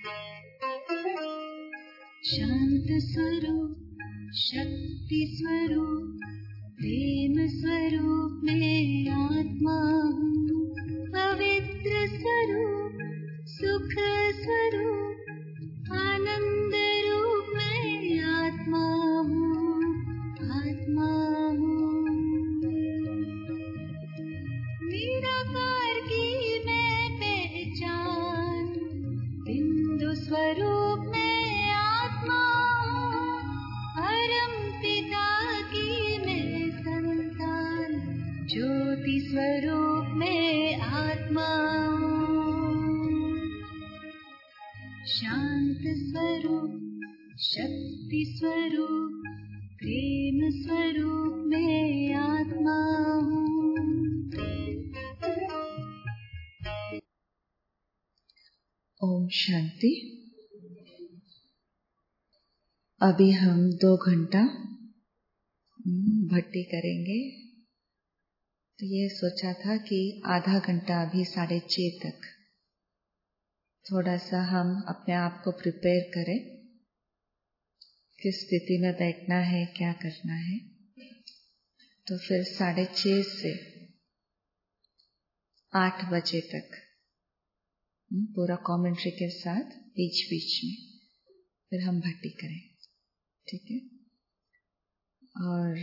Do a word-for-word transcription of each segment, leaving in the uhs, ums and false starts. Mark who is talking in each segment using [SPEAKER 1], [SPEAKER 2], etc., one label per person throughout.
[SPEAKER 1] शांत स्वरूप, शक्ति स्वरूप, प्रेम स्वरूप में आत्मा हूँ। पवित्र स्वरूप, सुख स्वरूप, आनंद रूप में आत्मा हूँ, आत्मा हूँ। निराकार की मैं पहचान, बिंदु स्वरूप में आत्मा हूँ। परम पिता की मैं संतान, ज्योति स्वरूप में आत्मा हूँ। शांत स्वरूप, शक्ति स्वरूप, प्रेम स्वरूप में आत्मा हूँ।
[SPEAKER 2] ओम शांति। अभी हम दो घंटा भट्टी करेंगे। तो ये सोचा था कि आधा घंटा अभी साढ़े छः तक थोड़ा सा हम अपने आप को प्रिपेयर करें, किस स्थिति में बैठना है, क्या करना है। तो फिर साढ़े छः से आठ बजे तक पूरा कमेंट्री के साथ बीच बीच में फिर हम भट्टी करें, ठीक है। और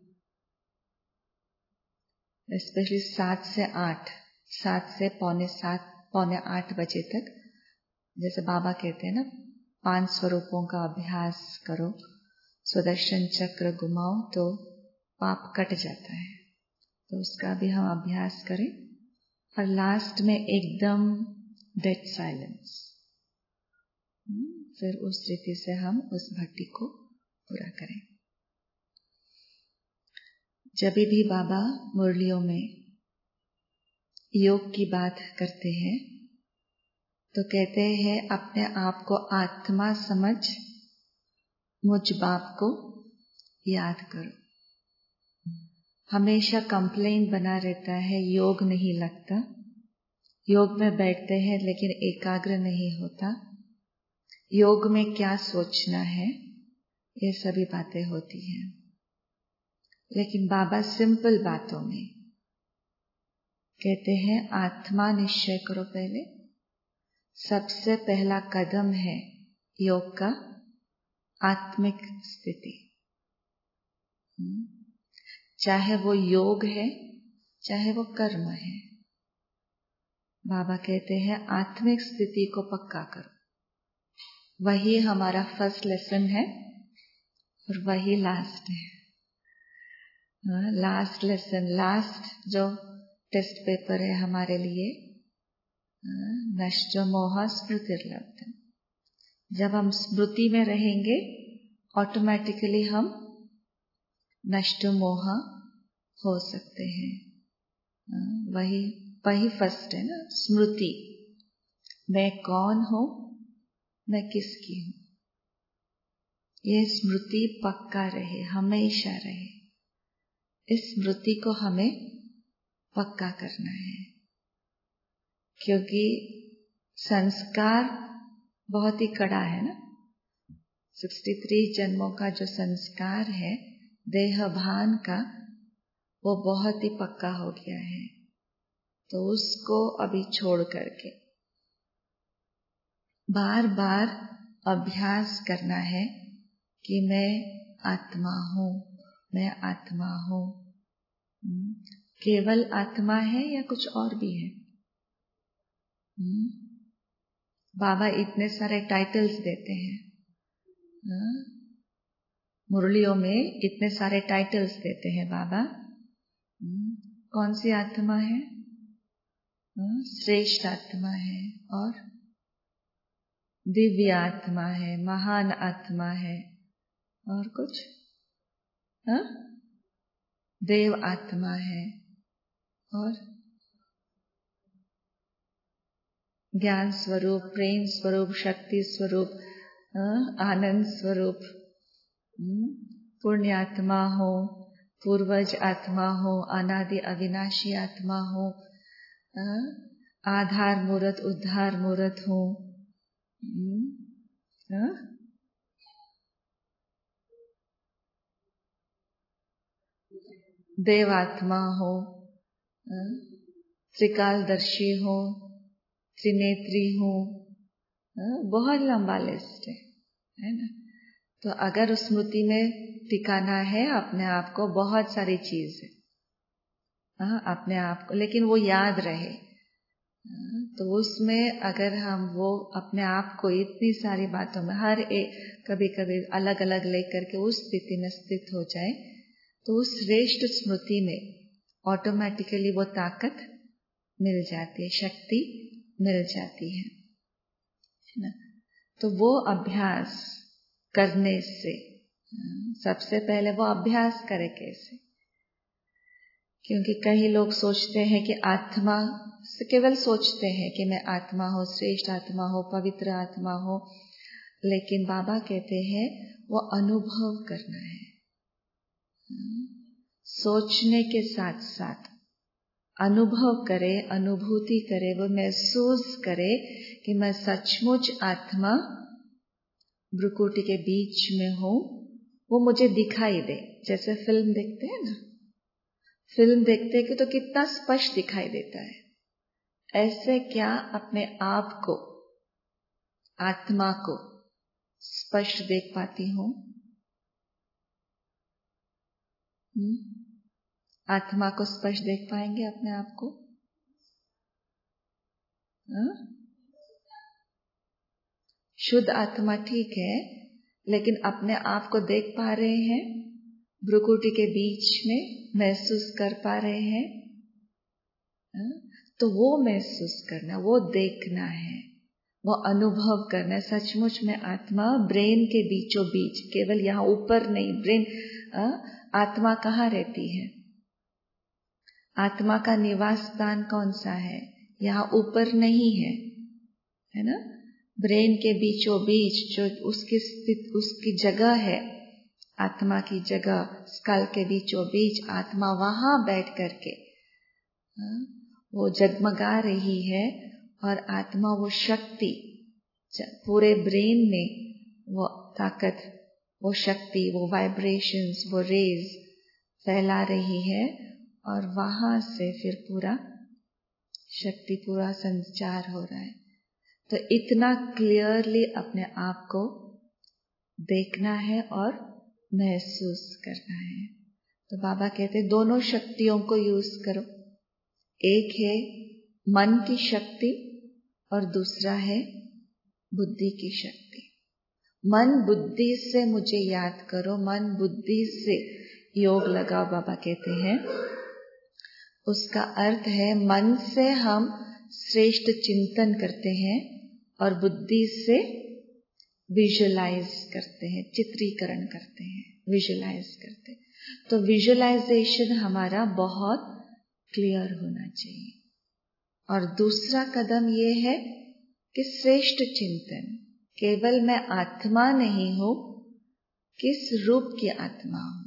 [SPEAKER 2] स्पेशली सात से आठ, सात से पौने सात पौने आठ बजे तक, जैसे बाबा कहते हैं ना, पांच स्वरूपों का अभ्यास करो, सुदर्शन चक्र घुमाओ तो पाप कट जाता है। तो उसका भी हम अभ्यास करें। और लास्ट में एकदम डेड साइलेंस, फिर उस स्थिति से हम उस भक्ति को पूरा करें। जब भी बाबा मुरलियों में योग की बात करते हैं तो कहते हैं अपने आप को आत्मा समझ मुझ बाप को याद करो। हमेशा कंप्लेंट बना रहता है, योग नहीं लगता, योग में बैठते हैं लेकिन एकाग्र नहीं होता, योग में क्या सोचना है, ये सभी बातें होती हैं। लेकिन बाबा सिंपल बातों में कहते हैं आत्मा निश्चय करो। पहले सबसे पहला कदम है योग का आत्मिक स्थिति। चाहे वो योग है, चाहे वो कर्म है, बाबा कहते हैं आत्मिक स्थिति को पक्का करो। वही हमारा फर्स्ट लेसन है और वही लास्ट है। लास्ट लेसन, लास्ट जो टेस्ट पेपर है हमारे लिए, नष्ट मोह स्मृतिर्लब्धम्। जब हम स्मृति में रहेंगे ऑटोमेटिकली हम नष्ट मोह हो सकते हैं। वही वही फर्स्ट है ना, स्मृति। मैं कौन हूँ, मैं किसकी हूँ, ये स्मृति पक्का रहे, हमेशा रहे। इस स्मृति को हमें पक्का करना है, क्योंकि संस्कार बहुत ही कड़ा है ना। तिरसठ जन्मों का जो संस्कार है देह भान का, वो बहुत ही पक्का हो गया है। तो उसको अभी छोड़ करके बार बार अभ्यास करना है कि मैं आत्मा हूँ, मैं आत्मा हूँ। केवल आत्मा है या कुछ और भी है? बाबा इतने सारे टाइटल्स देते हैं, मुरलियों में इतने सारे टाइटल्स देते हैं बाबा। कौन सी आत्मा है? श्रेष्ठ आत्मा है, और दिव्य आत्मा है, महान आत्मा है, और कुछ हा? देव आत्मा है, और ज्ञान स्वरूप, प्रेम स्वरूप, शक्ति स्वरूप, आनंद स्वरूप, पुण्य आत्मा हो, पूर्वज आत्मा हो, अनादि अविनाशी आत्मा हो, आधार मूर्त, उद्धार मूर्त हो, हाँ? देवात्मा हो, त्रिकालदर्शी हो, त्रिनेत्री हो, बहुत लंबा लिस्ट है, है ना। तो अगर उस स्मृति में टिकाना है अपने आप को, बहुत सारी चीज है, हाँ, अपने आप को, लेकिन वो याद रहे, तो उसमें अगर हम वो अपने आप को इतनी सारी बातों में हर एक कभी कभी अलग अलग लेकर के उस स्थिति में स्थित हो जाए, तो उस श्रेष्ठ स्मृति में ऑटोमेटिकली वो ताकत मिल जाती है, शक्ति मिल जाती है, है ना। तो वो अभ्यास करने से, सबसे पहले वो अभ्यास करे कैसे, क्योंकि कई लोग सोचते हैं कि आत्मा से, केवल सोचते हैं कि मैं आत्मा हो, श्रेष्ठ आत्मा हो, पवित्र आत्मा हो, लेकिन बाबा कहते हैं वो अनुभव करना है। सोचने के साथ साथ अनुभव करे, अनुभूति करे, वो महसूस करे कि मैं सचमुच आत्मा भ्रुकुटी के बीच में हूँ, वो मुझे दिखाई दे। जैसे फिल्म देखते हैं ना, फिल्म देखते हैं कि तो कितना स्पष्ट दिखाई देता है, ऐसे क्या अपने आप को, आत्मा को स्पष्ट देख पाती हूँ? आत्मा को स्पष्ट देख पाएंगे अपने आप को? हा? शुद्ध आत्मा ठीक है, लेकिन अपने आप को देख पा रहे हैं? भ्रुकुटी के बीच में महसूस कर पा रहे हैं? हा? तो वो महसूस करना, वो देखना है, वो अनुभव करना है। सचमुच में आत्मा ब्रेन के बीचों बीच, केवल यहाँ ऊपर नहीं, ब्रेन, आत्मा कहाँ रहती है? आत्मा का निवास स्थान कौन सा है? यहाँ ऊपर नहीं है, है ना। ब्रेन के बीचों बीच जो उसकी स्थिति, उसकी जगह है, आत्मा की जगह, स्कल के बीचों बीच आत्मा वहां बैठ करके वो जगमगा रही है, और आत्मा वो शक्ति पूरे ब्रेन में, वो ताकत, वो शक्ति, वो वाइब्रेशंस, वो रेज फैला रही है, और वहां से फिर पूरा शक्ति, पूरा संचार हो रहा है। तो इतना क्लियरली अपने आप को देखना है और महसूस करना है। तो बाबा कहते हैं दोनों शक्तियों को यूज करो। एक है मन की शक्ति और दूसरा है बुद्धि की शक्ति। मन बुद्धि से मुझे याद करो, मन बुद्धि से योग लगाओ, बाबा कहते हैं। उसका अर्थ है मन से हम श्रेष्ठ चिंतन करते हैं और बुद्धि से विजुलाइज करते हैं, चित्रीकरण करते हैं, विजुलाइज करते हैं। तो विजुलाइजेशन हमारा बहुत क्लियर होना चाहिए। और दूसरा कदम ये है कि श्रेष्ठ चिंतन, केवल मैं आत्मा नहीं हूं, किस रूप की आत्मा हूं,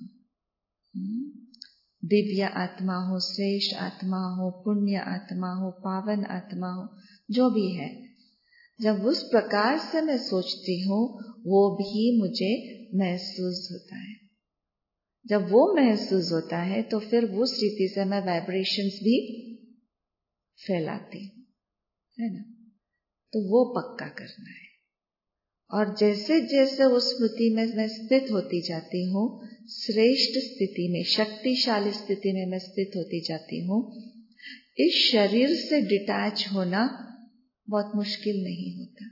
[SPEAKER 2] दिव्य आत्मा हो, श्रेष्ठ आत्मा हो, पुण्य आत्मा हो, पावन आत्मा हो, जो भी है। जब उस प्रकार से मैं सोचती हूँ, वो भी मुझे महसूस होता है। जब वो महसूस होता है तो फिर वो स्थिति से मैं वाइब्रेशंस भी फैलाती हूँ, है ना। तो वो पक्का करना है। और जैसे जैसे उस स्मृति में मैं स्थित होती जाती हूँ, श्रेष्ठ स्थिति में, शक्तिशाली स्थिति में मैं स्थित होती जाती हूँ, इस शरीर से डिटैच होना बहुत मुश्किल नहीं होता।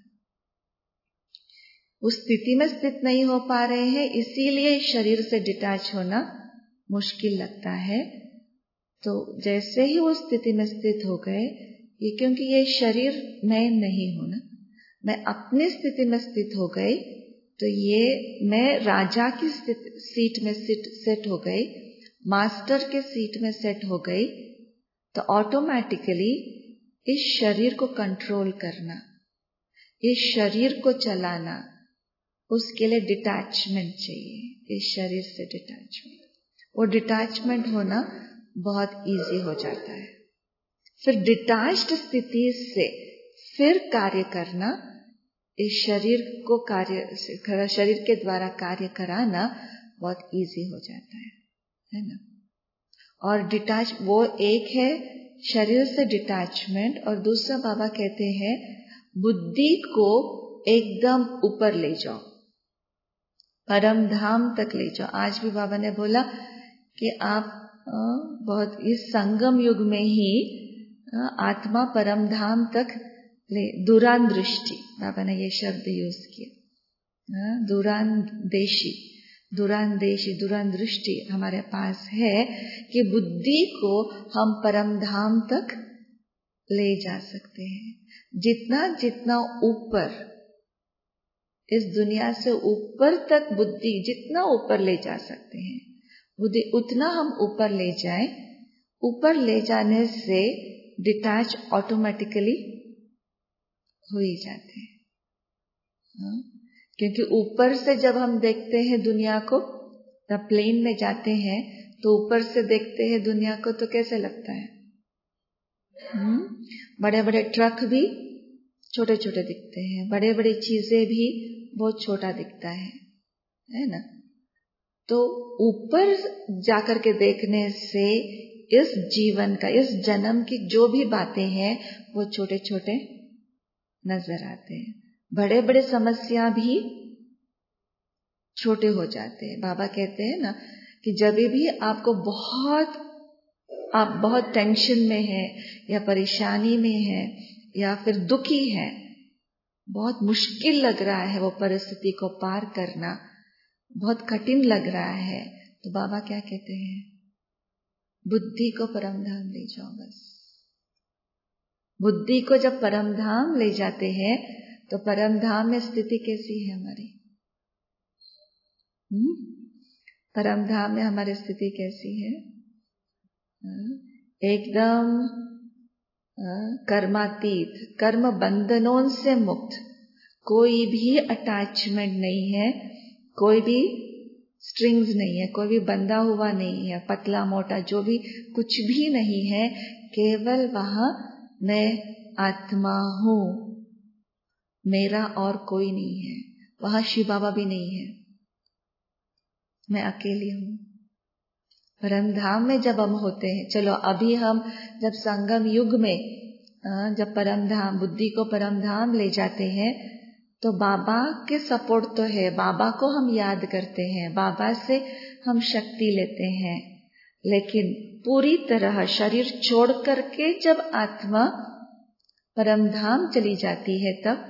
[SPEAKER 2] उस स्थिति में स्थित नहीं हो पा रहे हैं, इसीलिए शरीर से डिटैच होना मुश्किल लगता है। तो जैसे ही उस स्थिति में स्थित हो गए, ये क्योंकि ये शरीर मैं नहीं हूं ना, मैं अपनी स्थिति में स्थित हो गई, तो ये मैं राजा की सीट में सिट सेट हो गई, मास्टर के सीट में सेट हो गई। तो ऑटोमेटिकली इस शरीर को कंट्रोल करना, इस शरीर को चलाना, उसके लिए डिटैचमेंट चाहिए। इस शरीर से डिटैचमेंट, वो डिटैचमेंट होना बहुत इजी हो जाता है। फिर डिटैच्ड स्थिति से फिर कार्य करना इस शरीर को कार्य शरीर के द्वारा कार्य कराना बहुत इजी हो जाता है, है ना। और डिटैच वो एक है शरीर से डिटैचमेंट, और दूसरा बाबा कहते हैं बुद्धि को एकदम ऊपर ले जाओ, परम धाम तक ले जाओ। आज भी बाबा ने बोला कि आप बहुत इस संगम युग में ही आत्मा परम धाम तक ले, दूरांदृष्टि, बाबा ने ये शब्द यूज किया, दूरांदेशी, दूरांदेशी, दूरांदृष्टि हमारे पास है कि बुद्धि को हम परम धाम तक ले जा सकते हैं। जितना जितना ऊपर, इस दुनिया से ऊपर तक बुद्धि जितना ऊपर ले जा सकते हैं, बुद्धि उतना हम ऊपर ले जाएं। ऊपर ले जाने से डिटैच ऑटोमेटिकली हो ही जाते हैं, हाँ? क्योंकि ऊपर से जब हम देखते हैं दुनिया को, जब प्लेन में जाते हैं तो ऊपर से देखते हैं दुनिया को तो कैसे लगता है, हम्म? बड़े बड़े ट्रक भी छोटे छोटे दिखते हैं, बड़े बड़ी चीजें भी बहुत छोटा दिखता है, है ना। तो ऊपर जाकर के देखने से इस जीवन का, इस जन्म की जो भी बातें हैं वो छोटे छोटे नजर आते हैं, बड़े बड़े समस्या भी छोटे हो जाते हैं। बाबा कहते हैं ना कि जब भी आपको बहुत, आप बहुत टेंशन में हैं या परेशानी में हैं या फिर दुखी हैं, बहुत मुश्किल लग रहा है वो परिस्थिति को पार करना, बहुत कठिन लग रहा है, तो बाबा क्या कहते हैं, बुद्धि को परमधाम ले जाओ बस। बुद्धि को जब परमधाम ले जाते हैं तो परमधाम में स्थिति कैसी है हमारी, हम्म? परमधाम में हमारी स्थिति कैसी है, एकदम कर्मातीत, कर्म बंधनों से मुक्त, कोई भी अटैचमेंट नहीं है, कोई भी स्ट्रिंग्स नहीं है, कोई भी बंधा हुआ नहीं है, पतला मोटा जो भी कुछ भी नहीं है, केवल वहां मैं आत्मा हूं, मेरा और कोई नहीं है, वहां शिव बाबा भी नहीं है, मैं अकेली हूं। परमधाम में जब हम होते हैं, चलो अभी हम जब संगम युग में जब परमधाम, बुद्धि को परमधाम ले जाते हैं तो बाबा के सपोर्ट तो है, बाबा को हम याद करते हैं, बाबा से हम शक्ति लेते हैं, लेकिन पूरी तरह शरीर छोड़ करके जब आत्मा परमधाम चली जाती है तब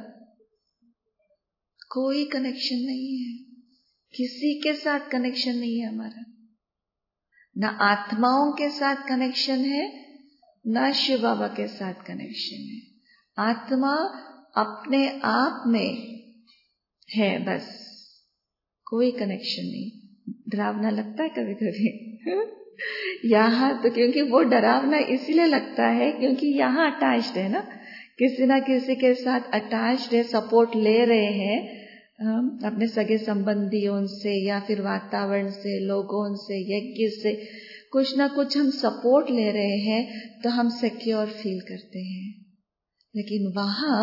[SPEAKER 2] कोई कनेक्शन नहीं है, किसी के साथ कनेक्शन नहीं है हमारा, ना आत्माओं के साथ कनेक्शन है, ना शिव बाबा के साथ कनेक्शन है। आत्मा अपने आप में है बस, कोई कनेक्शन नहीं। डरावना लगता है कभी कभी यहाँ तो, क्योंकि वो डरावना इसीलिए लगता है क्योंकि यहाँ अटैच्ड है ना, किसी ना किसी के साथ अटैच्ड है, सपोर्ट ले रहे हैं अपने सगे संबंधियों से या फिर वातावरण से, लोगों से, यज्ञ से, कुछ ना कुछ हम सपोर्ट ले रहे हैं तो हम सिक्योर फील करते हैं। लेकिन वहां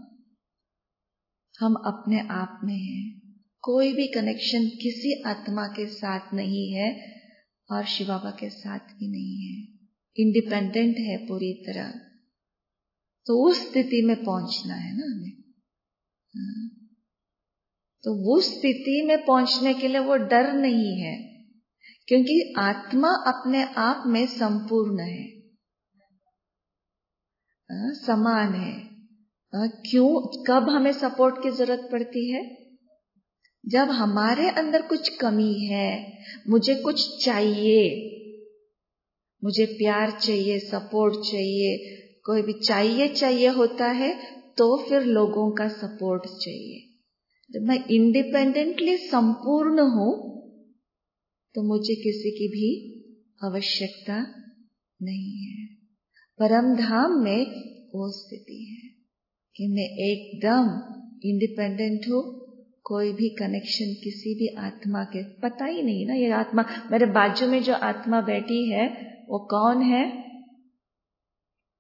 [SPEAKER 2] हम अपने आप में हैं, कोई भी कनेक्शन किसी आत्मा के साथ नहीं है और शिव बाबा के साथ भी नहीं है, इंडिपेंडेंट है पूरी तरह। तो उस स्थिति में पहुंचना है ना हमें, तो वो स्थिति में पहुंचने के लिए वो डर नहीं है, क्योंकि आत्मा अपने आप में संपूर्ण है, समान है। क्यों, कब हमें सपोर्ट की जरूरत पड़ती है? जब हमारे अंदर कुछ कमी है, मुझे कुछ चाहिए, मुझे प्यार चाहिए, सपोर्ट चाहिए, कोई भी चाहिए चाहिए होता है तो फिर लोगों का सपोर्ट चाहिए। जब मैं इंडिपेंडेंटली संपूर्ण हूं तो मुझे किसी की भी आवश्यकता नहीं है। परमधाम में वो स्थिति है कि मैं एकदम इंडिपेंडेंट हूं, कोई भी कनेक्शन किसी भी आत्मा के, पता ही नहीं ना ये आत्मा, मेरे बाजू में जो आत्मा बैठी है वो कौन है,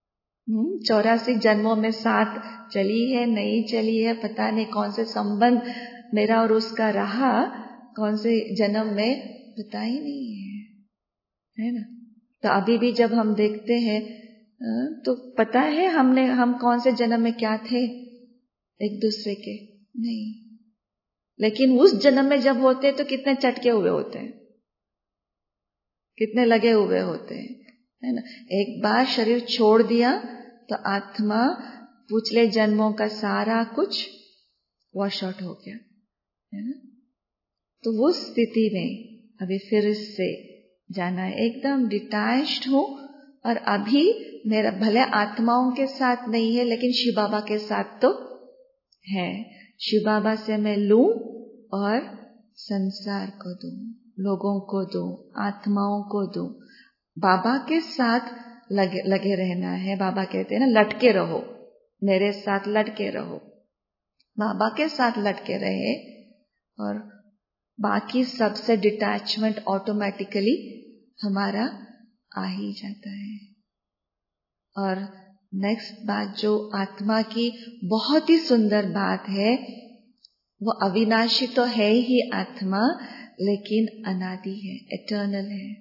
[SPEAKER 2] चौरासी जन्मों में साथ चली है नहीं चली है पता नहीं, कौन से संबंध मेरा और उसका रहा, कौन से जन्म में पता ही नहीं है, है ना। तो अभी भी जब हम देखते हैं तो पता है हमने हम कौन से जन्म में क्या थे एक दूसरे के, नहीं। लेकिन उस जन्म में जब होते हैं तो कितने चटके हुए होते हैं, कितने लगे हुए होते हैं, है ना। एक बार शरीर छोड़ दिया तो आत्मा पिछले जन्मों का सारा कुछ वॉश आउट हो गया, है ना। तो वो स्थिति में अभी फिर से जाना है, एकदम डिटैच्ड हूं और अभी मेरा भले आत्माओं के साथ नहीं है लेकिन शिव बाबा के साथ तो है। शिव बाबा से मैं लूं और संसार को दूं, लोगों को दूं, आत्माओं को दूं। बाबा के साथ लगे लगे रहना है। बाबा कहते हैं ना, लटके रहो, मेरे साथ लटके रहो। बाबा के साथ लटके रहे और बाकी सबसे डिटैचमेंट ऑटोमेटिकली हमारा आ ही जाता है। और नेक्स्ट बात जो आत्मा की बहुत ही सुंदर बात है, वो अविनाशी तो है ही आत्मा, लेकिन अनादि है, एटर्नल है।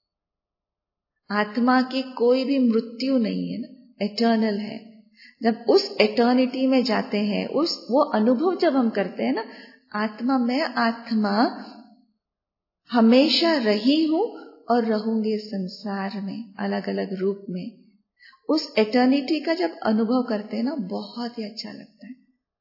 [SPEAKER 2] आत्मा की कोई भी मृत्यु नहीं है ना, एटर्नल है। जब उस एटर्निटी में जाते हैं, उस वो अनुभव जब हम करते हैं ना, आत्मा मैं आत्मा हमेशा रही हूं और रहूंगी संसार में अलग अलग रूप में, उस एटर्निटी का जब अनुभव करते हैं ना, बहुत ही अच्छा लगता है।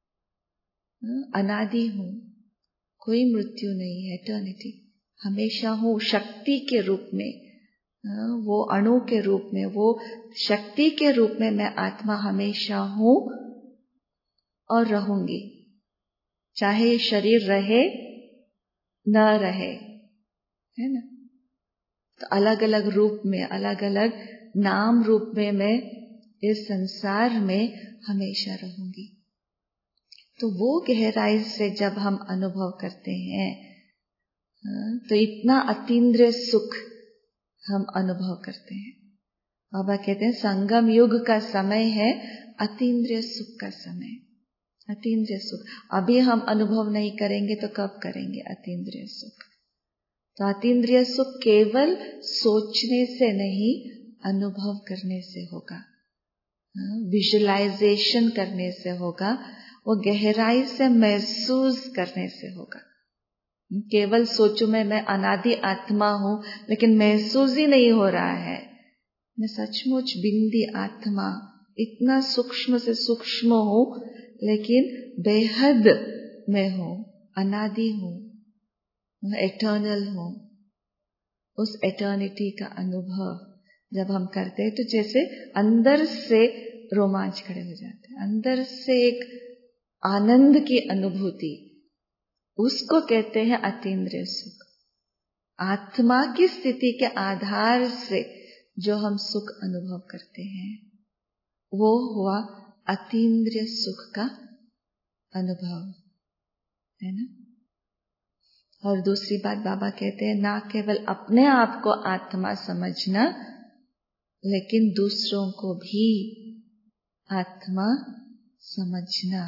[SPEAKER 2] अनादि हूं, कोई मृत्यु नहीं है, एटर्निटी हमेशा हूं, शक्ति के रूप में, वो अणु के रूप में, वो शक्ति के रूप में मैं आत्मा हमेशा हूं और रहूंगी, चाहे शरीर रहे न रहे, है ना। तो अलग अलग रूप में, अलग अलग नाम रूप में मैं इस संसार में हमेशा रहूंगी। तो वो गहराई से जब हम अनुभव करते हैं तो इतना अतीन्द्रिय सुख हम अनुभव करते हैं। बाबा कहते हैं संगम युग का समय है अतीन्द्रिय सुख का समय, अतीन्द्रिय सुख। अभी हम अनुभव नहीं करेंगे तो कब करेंगे अतीन्द्रिय सुख? तो अतीन्द्रिय सुख केवल सोचने से नहीं, अनुभव करने से होगा, विजुअलाइजेशन करने से होगा, वो गहराई से महसूस करने से होगा। केवल सोचूं मैं मैं अनादि आत्मा हूं, लेकिन महसूस ही नहीं हो रहा है मैं सचमुच बिंदी आत्मा, इतना सूक्ष्म से सूक्ष्म हूं, लेकिन बेहद मैं हूं, अनादि हूं, एटर्नल हूं। उस एटर्निटी का अनुभव जब हम करते हैं तो जैसे अंदर से रोमांच खड़े हो जाते हैं, अंदर से एक आनंद की अनुभूति, उसको कहते हैं अतीन्द्रिय सुख। आत्मा की स्थिति के आधार से जो हम सुख अनुभव करते हैं वो हुआ अतीन्द्रिय सुख का अनुभव, है ना। और दूसरी बात बाबा कहते हैं, ना केवल अपने आप को आत्मा समझना, लेकिन दूसरों को भी आत्मा समझना।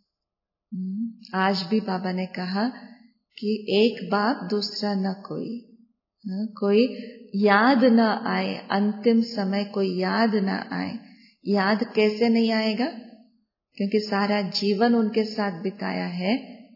[SPEAKER 2] आज भी बाबा ने कहा कि एक बाप दूसरा न कोई, न कोई याद न आए, अंतिम समय कोई याद न आए। याद कैसे नहीं आएगा? क्योंकि सारा जीवन उनके साथ बिताया है,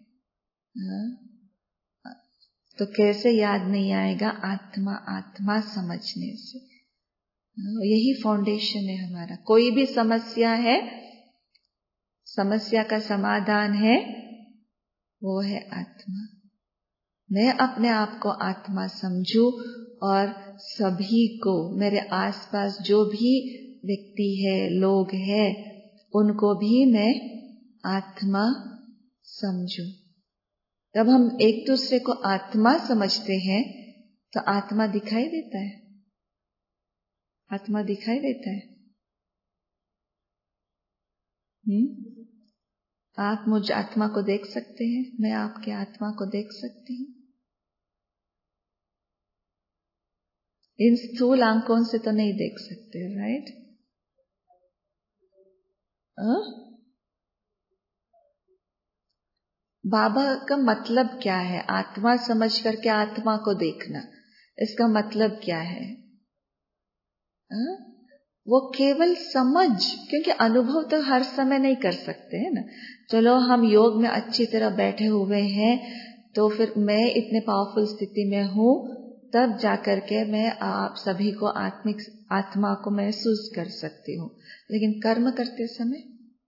[SPEAKER 2] तो कैसे याद नहीं आएगा? आत्मा आत्मा समझने से। यही फाउंडेशन है हमारा। कोई भी समस्या है, समस्या का समाधान है, वो है आत्मा। मैं अपने आप को आत्मा समझूं और सभी को, मेरे आसपास जो भी व्यक्ति है, लोग हैं, उनको भी मैं आत्मा समझूं। जब हम एक दूसरे को आत्मा समझते हैं तो आत्मा दिखाई देता है, आत्मा दिखाई देता है। हम्म आप मुझ आत्मा को देख सकते हैं, मैं आपके आत्मा को देख सकती हूँ। इन स्थूल आंखों से तो नहीं देख सकते, राइट? आ? बाबा का मतलब क्या है? आत्मा समझ करके आत्मा को देखना, इसका मतलब क्या है? आ? वो केवल समझ, क्योंकि अनुभव तो हर समय नहीं कर सकते हैं ना। चलो हम योग में अच्छी तरह बैठे हुए हैं तो फिर मैं इतने पावरफुल स्थिति में हूं, तब जाकर के मैं आप सभी को आत्मिक आत्मा को महसूस कर सकती हूँ। लेकिन कर्म करते समय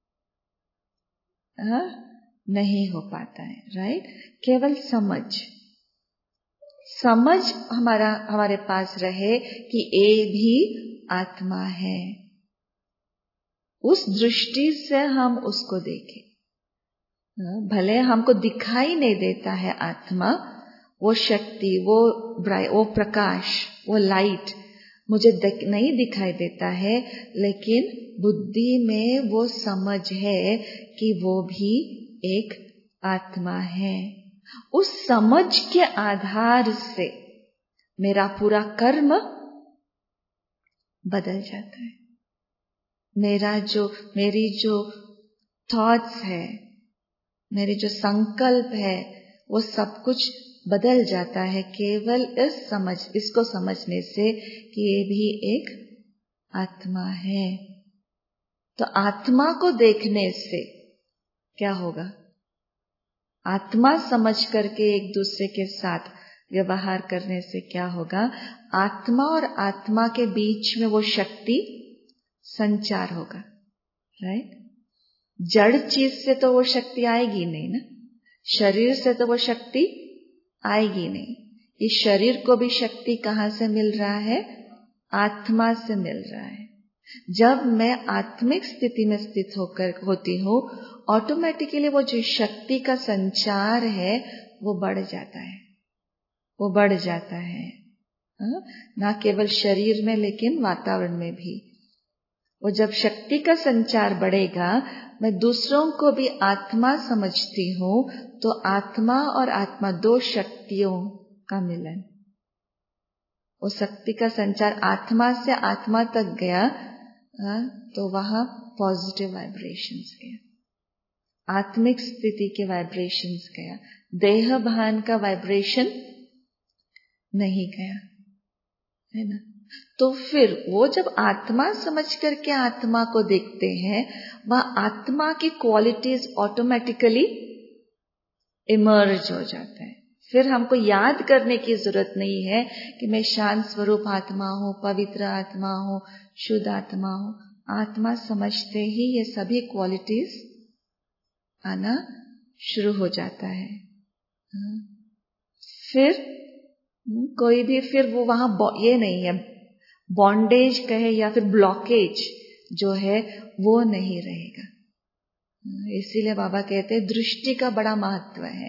[SPEAKER 2] आ? नहीं हो पाता है, राइट। केवल समझ समझ हमारा हमारे पास रहे कि ये भी आत्मा है, उस दृष्टि से हम उसको देखें। भले हमको दिखाई नहीं देता है आत्मा, वो शक्ति, वो वो प्रकाश, वो लाइट मुझे नहीं दिखाई देता है, लेकिन बुद्धि में वो समझ है कि वो भी एक आत्मा है। उस समझ के आधार से मेरा पूरा कर्म बदल जाता है। मेरा जो मेरी जो थॉट्स है, मेरी जो संकल्प है, वो सब कुछ बदल जाता है केवल इस समझ इसको समझने से कि ये भी एक आत्मा है। तो आत्मा को देखने से क्या होगा? आत्मा समझ करके एक दूसरे के साथ व्यवहार करने से क्या होगा? आत्मा और आत्मा के बीच में वो शक्ति संचार होगा, राइट। जड़ चीज से तो वो शक्ति आएगी नहीं ना, शरीर से तो वो शक्ति आएगी नहीं। इस शरीर को भी शक्ति कहाँ से मिल रहा है? आत्मा से मिल रहा है। जब मैं आत्मिक स्थिति में स्थित होकर होती हूँ, ऑटोमेटिकली वो जो शक्ति का संचार है वो बढ़ जाता है, वो बढ़ जाता है। हा? ना केवल शरीर में लेकिन वातावरण में भी। वो जब शक्ति का संचार बढ़ेगा, मैं दूसरों को भी आत्मा समझती हूँ, तो आत्मा और आत्मा दो शक्तियों का मिलन, वो शक्ति का संचार आत्मा से आत्मा तक गया, तो वहां पॉजिटिव वाइब्रेशंस गया, आत्मिक स्थिति के वाइब्रेशंस गया, देह भान का वाइब्रेशन नहीं गया, है ना। तो फिर वो जब आत्मा समझ करके आत्मा को देखते हैं, वह आत्मा की क्वालिटीज ऑटोमेटिकली इमर्ज हो जाता है। फिर हमको याद करने की जरूरत नहीं है कि मैं शांत स्वरूप आत्मा हूँ, पवित्र आत्मा हूँ, शुद्ध आत्मा हूँ। आत्मा समझते ही ये सभी क्वालिटीज आना शुरू हो जाता है। फिर कोई भी फिर वो वहां ये नहीं है, बॉन्डेज कहे या फिर ब्लॉकेज जो है वो नहीं रहेगा। इसीलिए बाबा कहते हैं दृष्टि का बड़ा महत्व है।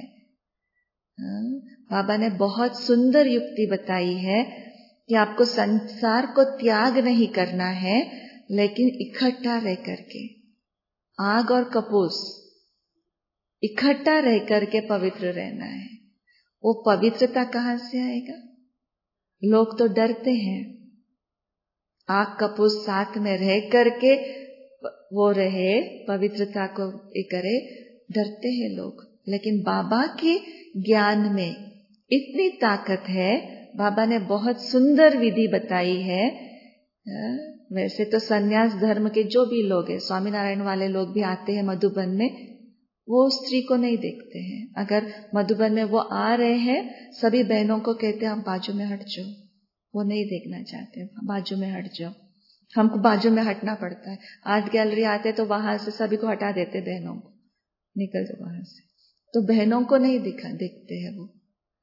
[SPEAKER 2] बाबा ने बहुत सुंदर युक्ति बताई है कि आपको संसार को त्याग नहीं करना है, लेकिन इकट्ठा रह करके, आग और कपूस इकट्ठा रह करके पवित्र रहना है। वो पवित्रता कहाँ से आएगा? लोग तो डरते हैं, आग कपूस साथ में रह करके वो रहे, पवित्रता को ये करे, डरते हैं लोग। लेकिन बाबा के ज्ञान में इतनी ताकत है, बाबा ने बहुत सुंदर विधि बताई है। वैसे तो सन्यास धर्म के जो भी लोग हैं, स्वामीनारायण वाले लोग भी आते हैं मधुबन में, वो स्त्री को नहीं देखते हैं। अगर मधुबन में वो आ रहे हैं, सभी बहनों को कहते हैं आप बाजू में हट जाओ, वो नहीं देखना चाहते, बाजू में हट जाओ। हमको बाजू में हटना पड़ता है। आर्ट गैलरी आते तो वहां से सभी को हटा देते, बहनों को निकल जाओ वहां से, तो बहनों को नहीं दिखा देखते हैं वो।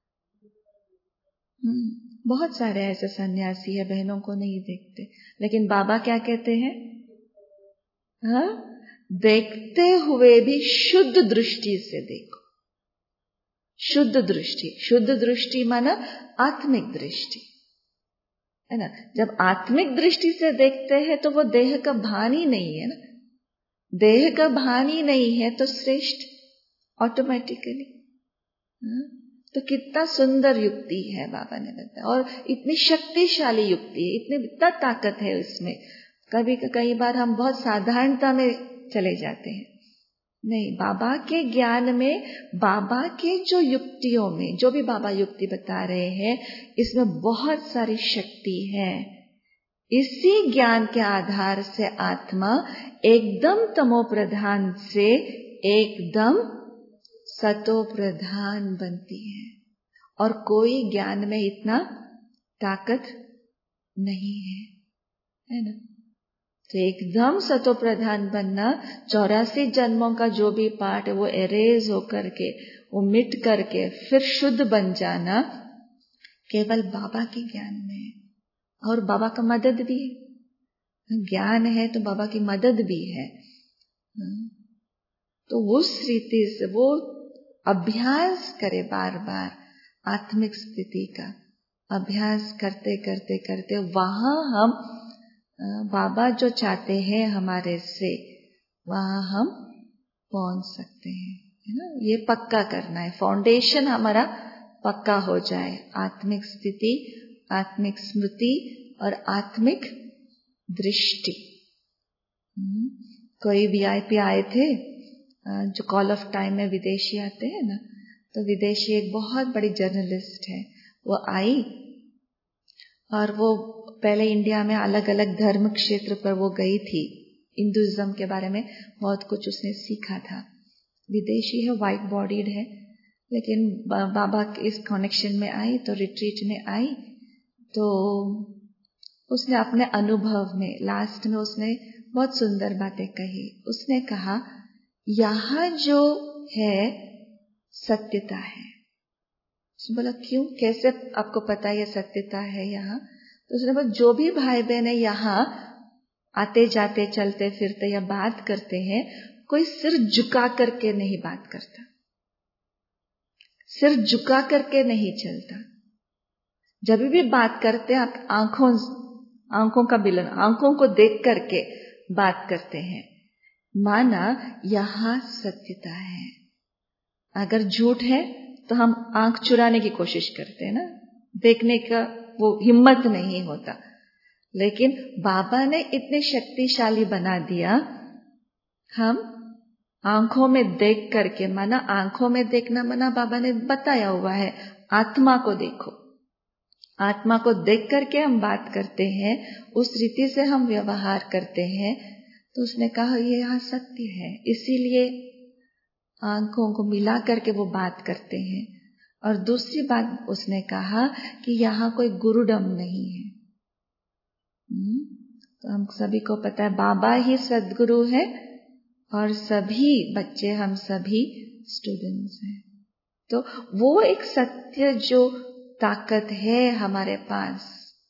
[SPEAKER 2] हम्म बहुत सारे ऐसे सन्यासी है, बहनों को नहीं देखते। लेकिन बाबा क्या कहते हैं? हाँ, देखते हुए भी शुद्ध दृष्टि से देखो। शुद्ध दृष्टि, शुद्ध दृष्टि माना आत्मिक दृष्टि, है ना। जब आत्मिक दृष्टि से देखते हैं तो वो देह का भान ही नहीं है ना। देह का भान ही नहीं है तो श्रेष्ठ ऑटोमेटिकली। तो कितना सुंदर युक्ति है बाबा ने बताया, और इतनी शक्तिशाली युक्ति है, इतनी इतना ताकत है उसमें। कभी कई बार हम बहुत साधारणता में चले जाते हैं। नहीं, बाबा के ज्ञान में, बाबा के जो युक्तियों में, जो भी बाबा युक्ति बता रहे हैं, इसमें बहुत सारी शक्ति है। इसी ज्ञान के आधार से आत्मा एकदम तमो प्रधान से एकदम सतो प्रधान बनती है। और कोई ज्ञान में इतना ताकत नहीं है, है ना। तो एकदम सतो प्रधान बनना, चौरासी जन्मों का जो भी पार्ट है वो एरेज होकर के, वो मिट करके फिर शुद्ध बन जाना, केवल बाबा के ज्ञान में है। और बाबा का मदद भी है। ज्ञान है तो बाबा की मदद भी है। तो उस रीति से वो अभ्यास करे, बार बार आत्मिक स्थिति का अभ्यास करते करते करते वहां हम बाबा जो चाहते हैं हमारे से, वहां हम पहुंच सकते हैं, है ना। ये पक्का करना है, फाउंडेशन हमारा पक्का हो जाए। आत्मिक स्थिति, आत्मिक स्मृति और आत्मिक दृष्टि। कोई वीआईपी आए थे, जो कॉल ऑफ टाइम में विदेशी आते हैं ना, तो विदेशी एक बहुत बड़ी जर्नलिस्ट है, वो आई और वो पहले इंडिया में अलग अलग धर्म क्षेत्र पर वो गई थी, हिंदुइज्म के बारे में बहुत कुछ उसने सीखा था। विदेशी है, वाइट बॉडीड है, लेकिन बाबा के इस कनेक्शन में आई, तो रिट्रीट में आई, तो उसने अपने अनुभव में लास्ट में उसने बहुत सुंदर बातें कही। उसने कहा, यहाँ जो है सत्यता है। उसने बोला क्यों, कैसे आपको पता ये सत्यता है यहाँ? तो उसने बोला जो भी भाई बहन है यहाँ आते जाते चलते फिरते या बात करते हैं, कोई सिर झुका करके नहीं बात करता, सिर झुका करके नहीं चलता। जब भी बात करते हैं आप आंखों आंखों का मिलन, आंखों को देख करके बात करते हैं, माना यहाँ सत्यता है। अगर झूठ है तो हम आंख चुराने की कोशिश करते हैं ना, देखने का वो हिम्मत नहीं होता। लेकिन बाबा ने इतने शक्तिशाली बना दिया, हम आंखों में देख करके, माना आंखों में देखना, माना बाबा ने बताया हुआ है आत्मा को देखो, आत्मा को देख करके हम बात करते हैं, उस रीति से हम व्यवहार करते हैं। तो उसने कहा ये यहाँ सत्य है, इसीलिए आंखों को मिला करके वो बात करते हैं। और दूसरी बात उसने कहा कि यहाँ कोई गुरुडम नहीं है। तो हम सभी को पता है बाबा ही सद्गुरु है और सभी बच्चे, हम सभी स्टूडेंट्स हैं। तो वो एक सत्य जो ताकत है हमारे पास,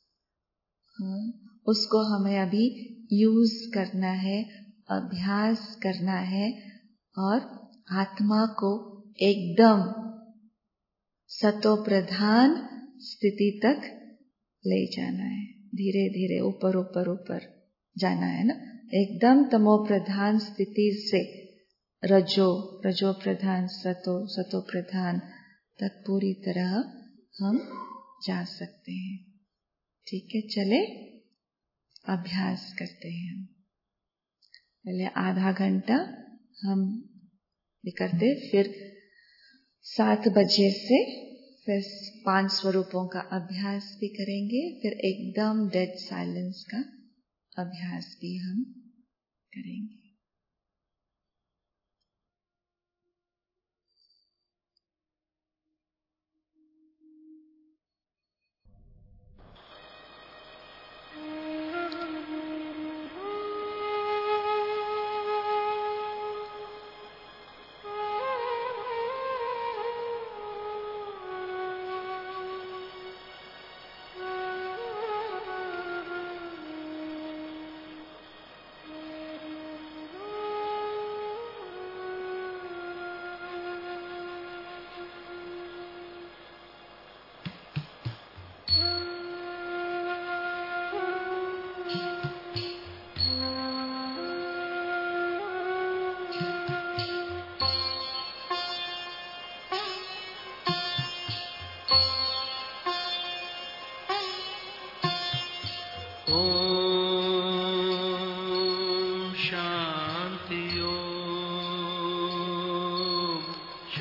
[SPEAKER 2] उसको हमें अभी यूज करना है, अभ्यास करना है और आत्मा को एकदम सतो प्रधान स्थिति तक ले जाना है। धीरे धीरे ऊपर ऊपर ऊपर जाना है ना, एकदम तमो प्रधान स्थिति से रजो रजो प्रधान, सतो सतो प्रधान तक पूरी तरह हम जा सकते हैं। ठीक है, चले अभ्यास करते हैं। पहले आधा घंटा हम भी करते, फिर सात बजे से फिर पांच स्वरूपों का अभ्यास भी करेंगे, फिर एकदम डेड साइलेंस का अभ्यास भी हम करेंगे।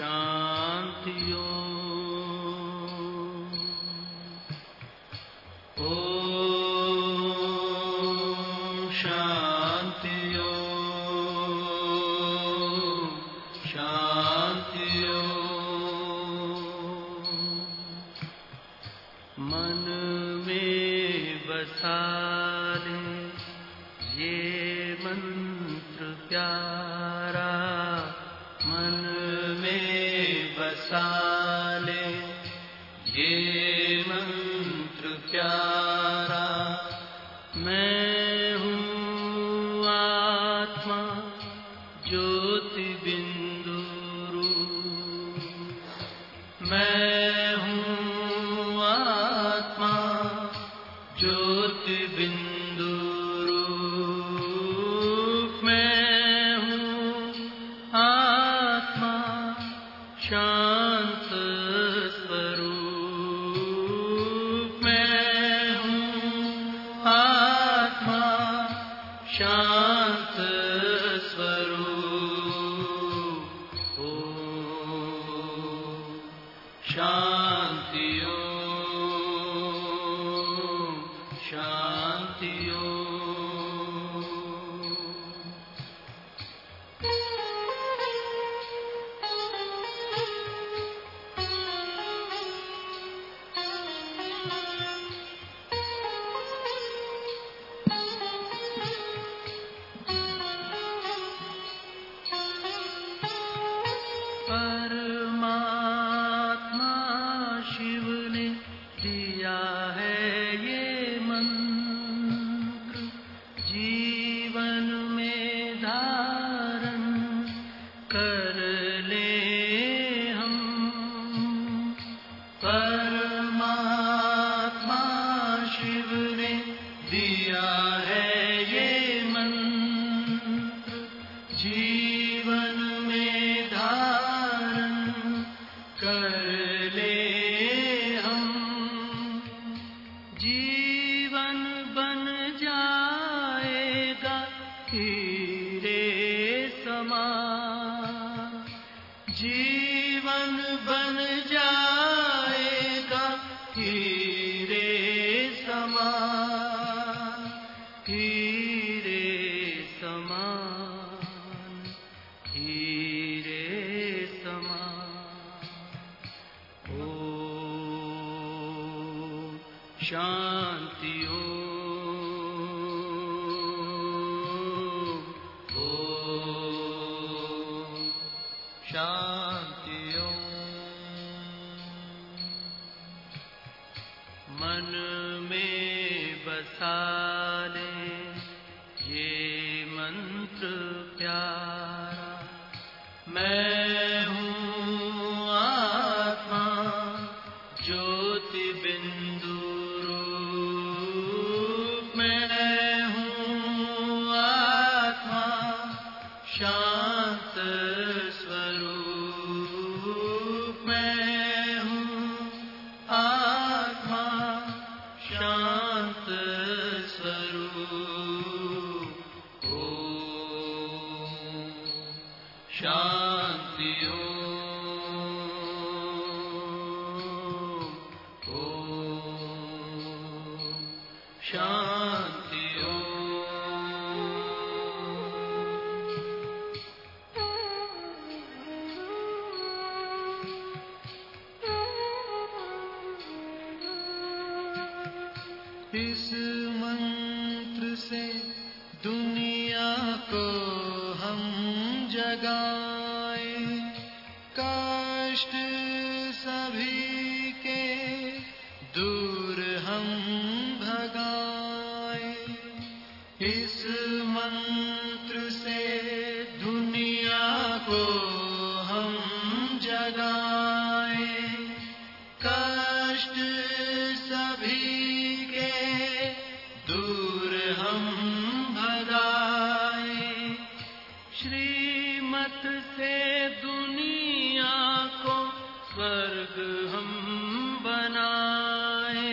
[SPEAKER 3] शांति ओम शांति ओम शांति ओम मन में बसा ले ये मंत्र प्यारा, मन में बसा ले ये मंत्र प्यारा। मैं हूँ आत्मा ज्योति बिंदु रूप, मैं हूँ आत्मा ज्योति बिंदु रूप, मैं हूँ आत्मा शांत स्वरूप, मैं हूँ आत्मा शांत स्वरूप। ओम शांति ओम शांति ओम। परमात्मा शिव ने दिया है ये मंत्र, जीवन में धारण कर ले हम। परमात्मा शिव ने दिया है ये मंत्र, जीवन में धारण कर ले हम। जीवन बन जाएगा हीरे समान, जीवन बन जाएगा हीरे समान, हीरे समान, हीरे समान। ओम शांति ओम, ओम शांति ओम। मन में बसा ले ये मंत्र प्यारा, मैं हूँ आत्मा ज्योति बिंदु रूप, मैं हूँ आत्मा शांत स्वरूप, मैं हूँ आत्मा शांत स्वरूप। ओम शांति ओम, ओम शांति ओम। इस मंत्र से दुनिया को हम जगाए, कष्ट सभी के दूर हम भगाए। इस मंत्र से दुनिया को हम जगाए, कष्ट सभी के दूर हम भगाए। श्रीमत से दुनिया को स्वर्ग हम बनाए,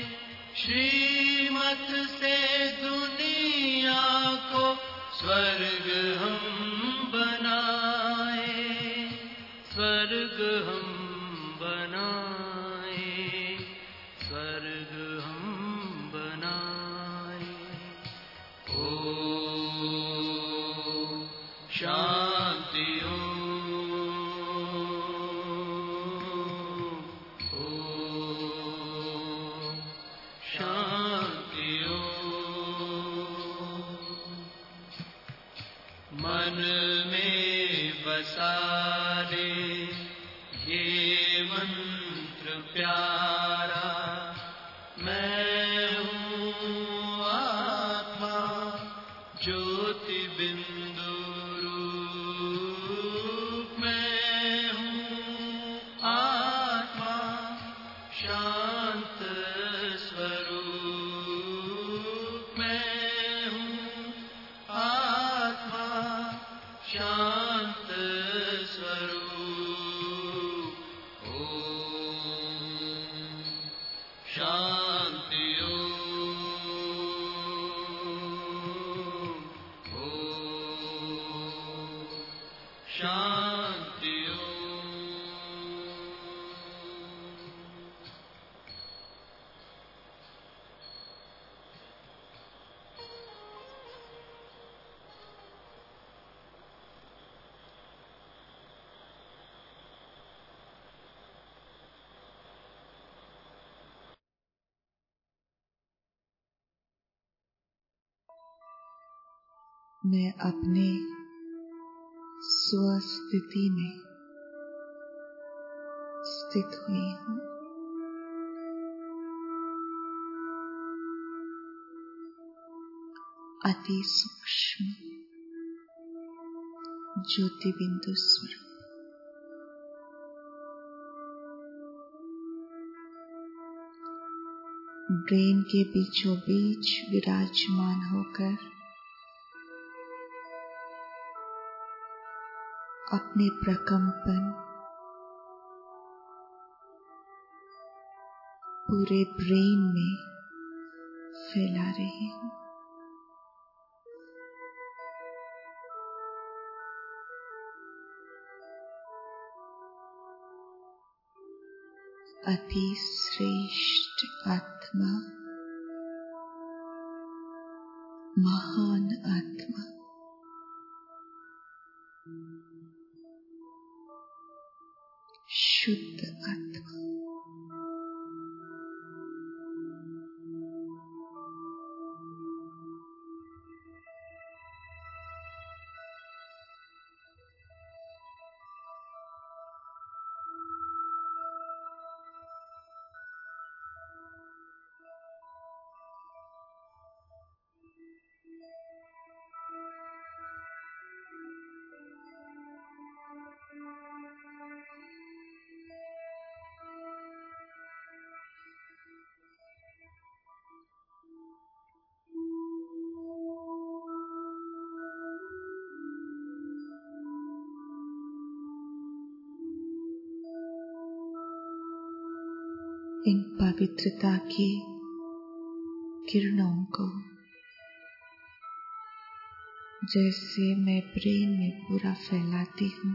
[SPEAKER 3] श्रीमत से दुनिया को स्वर्ग हम बनाए, स्वर्ग स्वर्ग हम बनाए, स्वर्ग हम बनाए। ओम शांति ओम, ओम शांति ओम। मन में बसा ले ये मंत्र प्यारा, मैं हूँ आत्मा ज्योति बिंदु रूप, मैं हूँ आत्मा शांत स्वरूप, मैं हूँ आत्मा शांत स्वरूप। ओम शांति ओम, ओम शांति ओम।
[SPEAKER 2] मैं अपने स्वस्थिति में स्थित हुई हूँ। अति सूक्ष्म ज्योति बिंदु स्वरूप। ब्रेन के बीचों बीच विराजमान होकर अपने प्रकंपन पूरे ब्रेन में फैला रही हूँ। अति श्रेष्ठ आत्मा, महान आत्मा, शुद्ध आत्मा, इन पवित्रता की किरणों को जैसे मैं ब्रेन में पूरा फैलाती हूँ,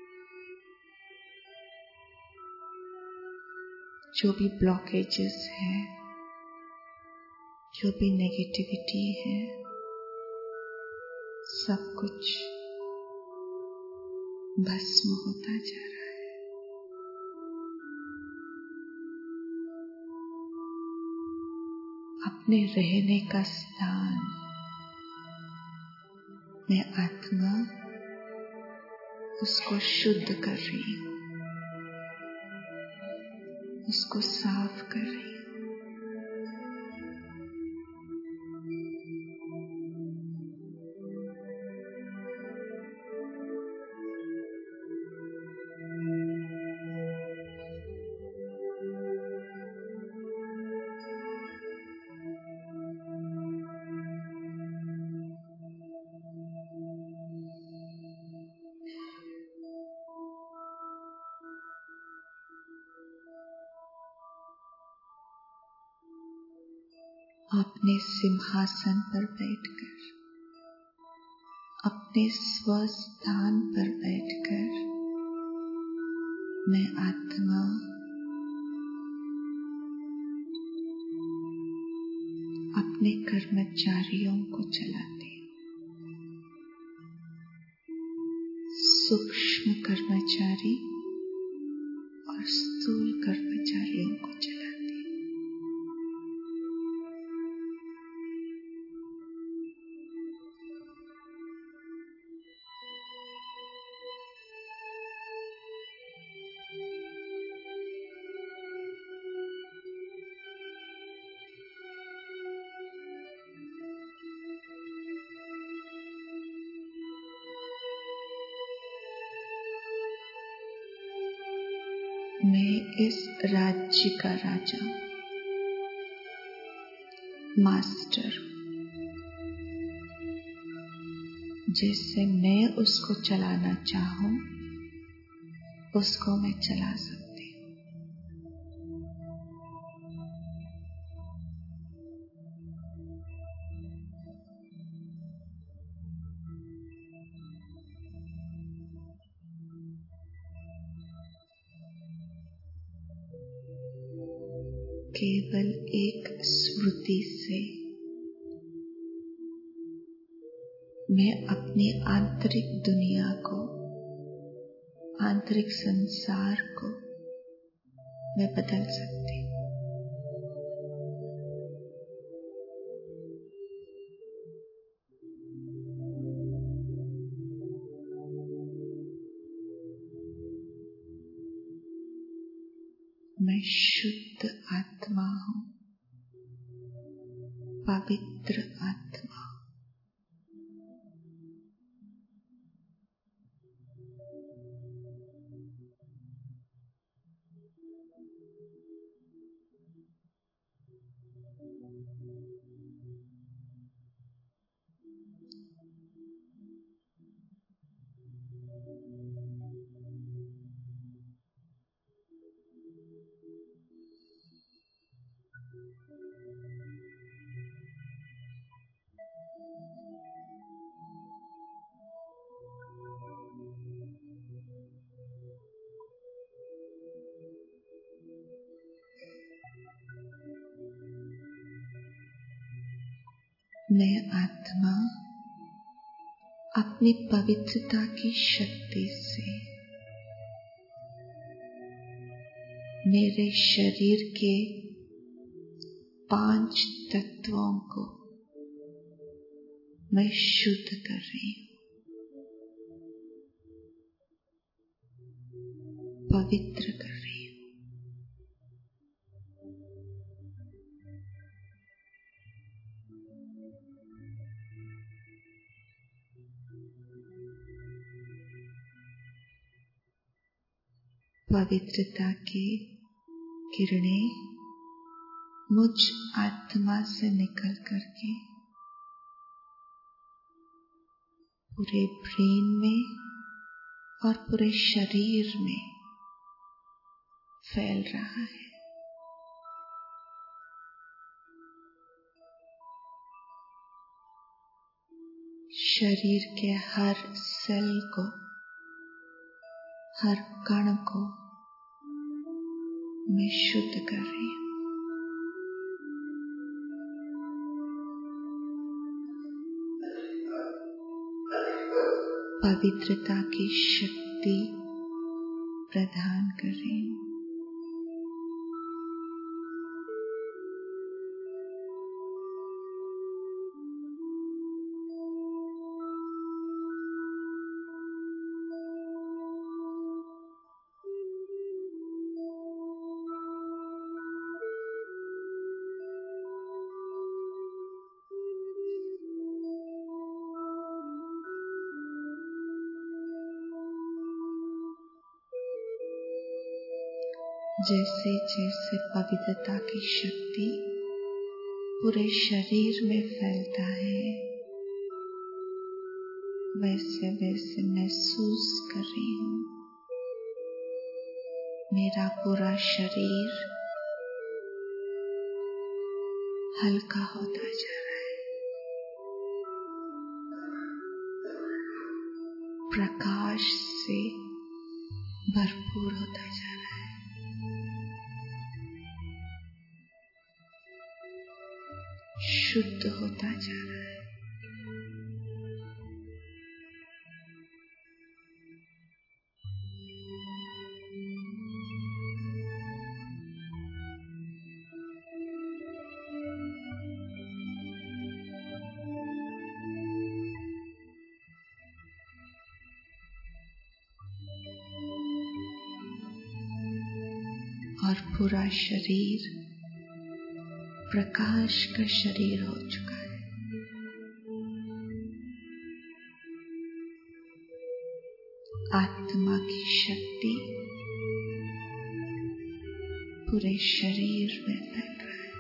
[SPEAKER 2] जो भी ब्लॉकेजेस हैं, जो भी नेगेटिविटी है, सब कुछ भस्म होता जा रहा है। अपने रहने का स्थान मैं आत्मा उसको शुद्ध कर रही हूँ, उसको साफ कर रही हूँ। अपने सिंहासन पर बैठकर, अपने स्वस्थान पर बैठकर मैं आत्मा अपने कर्मचारियों को चलाती हूँ। सूक्ष्म कर्मचारी और स्थूल कर्मचारियों को चलाती हूँ। मैं इस राज्य का राजा हूँ, मास्टर। जैसे मैं उसको चलाना चाहूँ, उसको मैं चला सकती हूँ। केवल एक स्मृति से मैं अपनी आंतरिक दुनिया को, आंतरिक संसार को मैं बदल सकती हूँ। मैं शुद्ध आत्मा हूँ, पवित्र आत्मा। मैं आत्मा अपनी पवित्रता की शक्ति से मेरे शरीर के पांच तत्वों को मैं शुद्ध कर रही हूँ, पवित्र कर रही हूँ। पवित्रता की किरणें मुझ आत्मा से निकल करके पूरे ब्रेन में और पूरे शरीर में फैल रहा है। शरीर के हर सेल को, हर कण को मैं शुद्ध कर रही हूँ। पवित्रता की शक्ति प्रदान कर रही हूँ। जैसे जैसे पवित्रता की शक्ति पूरे शरीर में फैलता है, वैसे वैसे महसूस कर रही हूँ मेरा पूरा शरीर हल्का होता जा रहा है, प्रकाश से भरपूर होता जा रहा है। शुद्ध होता जा रहा है। और पूरा शरीर प्रकाश का शरीर हो चुका है। आत्मा की शक्ति पूरे शरीर में फैल रहा है।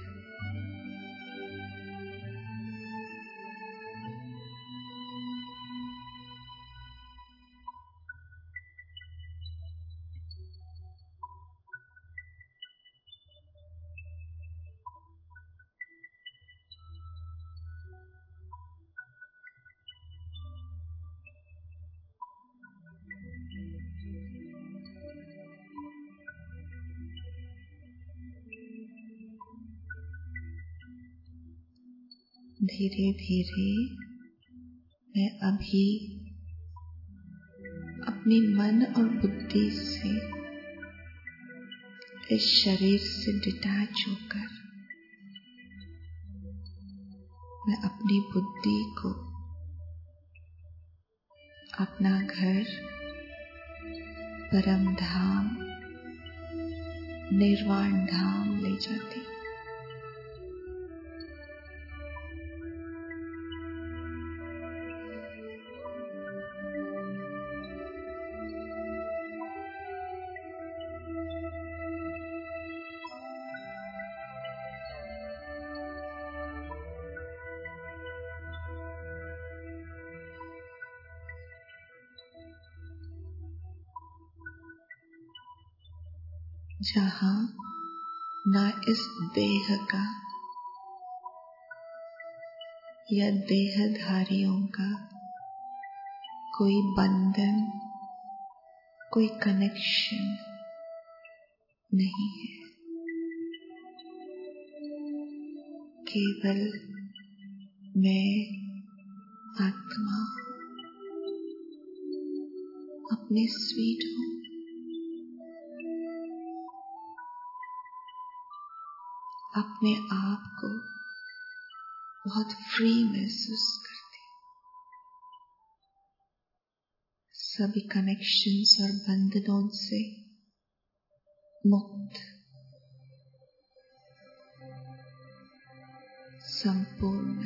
[SPEAKER 2] धीरे धीरे मैं अभी अपनी मन और बुद्धि से इस शरीर से डिटैच होकर मैं अपनी बुद्धि को अपना घर, परम धाम, निर्वाण धाम ले जाती। जहां ना इस देह का या देहधारियों का कोई बंधन, कोई कनेक्शन नहीं है। केवल मैं आत्मा अपने स्वीट हूँ। अपने आप को बहुत फ्री महसूस करते, सभी कनेक्शंस और बंधनों से मुक्त, संपूर्ण।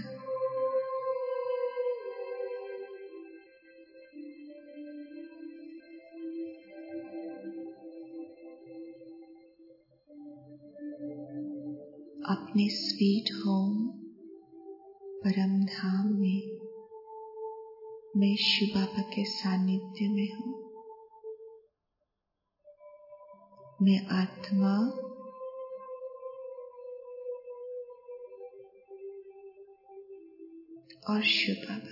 [SPEAKER 2] अपने स्वीट होम परम धाम में मैं शिव बाबा के सानिध्य में हूँ। मैं आत्मा और शिव बाबा।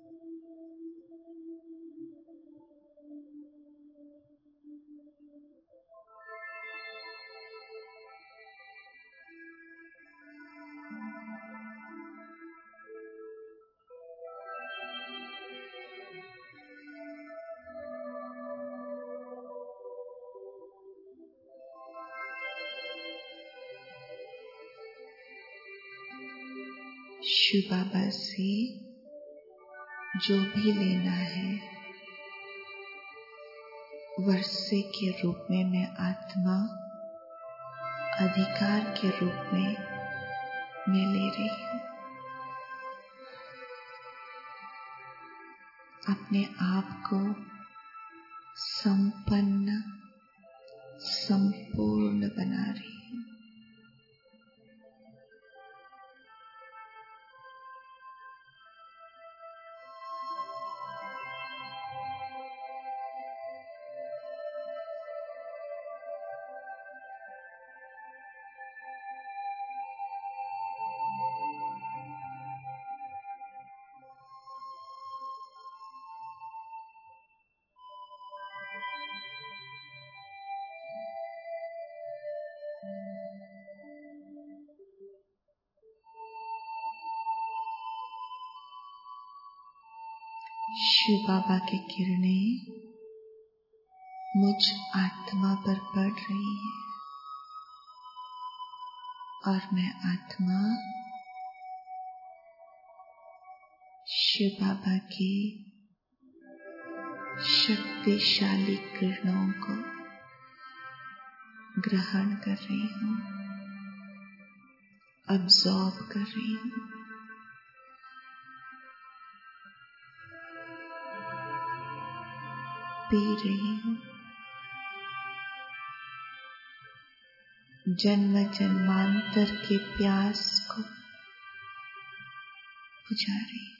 [SPEAKER 2] शिव बाबा से जो भी लेना है वर्षे के रूप में मैं आत्मा, अधिकार के रूप में मैं ले रही हूँ। अपने आप को संपन्न, संपूर्ण बना रही हूँ। शिव बाबा की किरणें मुझ आत्मा पर पड़ रही है और मैं आत्मा शिव बाबा की शक्तिशाली किरणों को ग्रहण कर रही हूँ, अब्सॉर्ब कर रही हूँ। पी रही हूँ। जन्म जन्मांतर के प्यास को बुझा रही हूँ।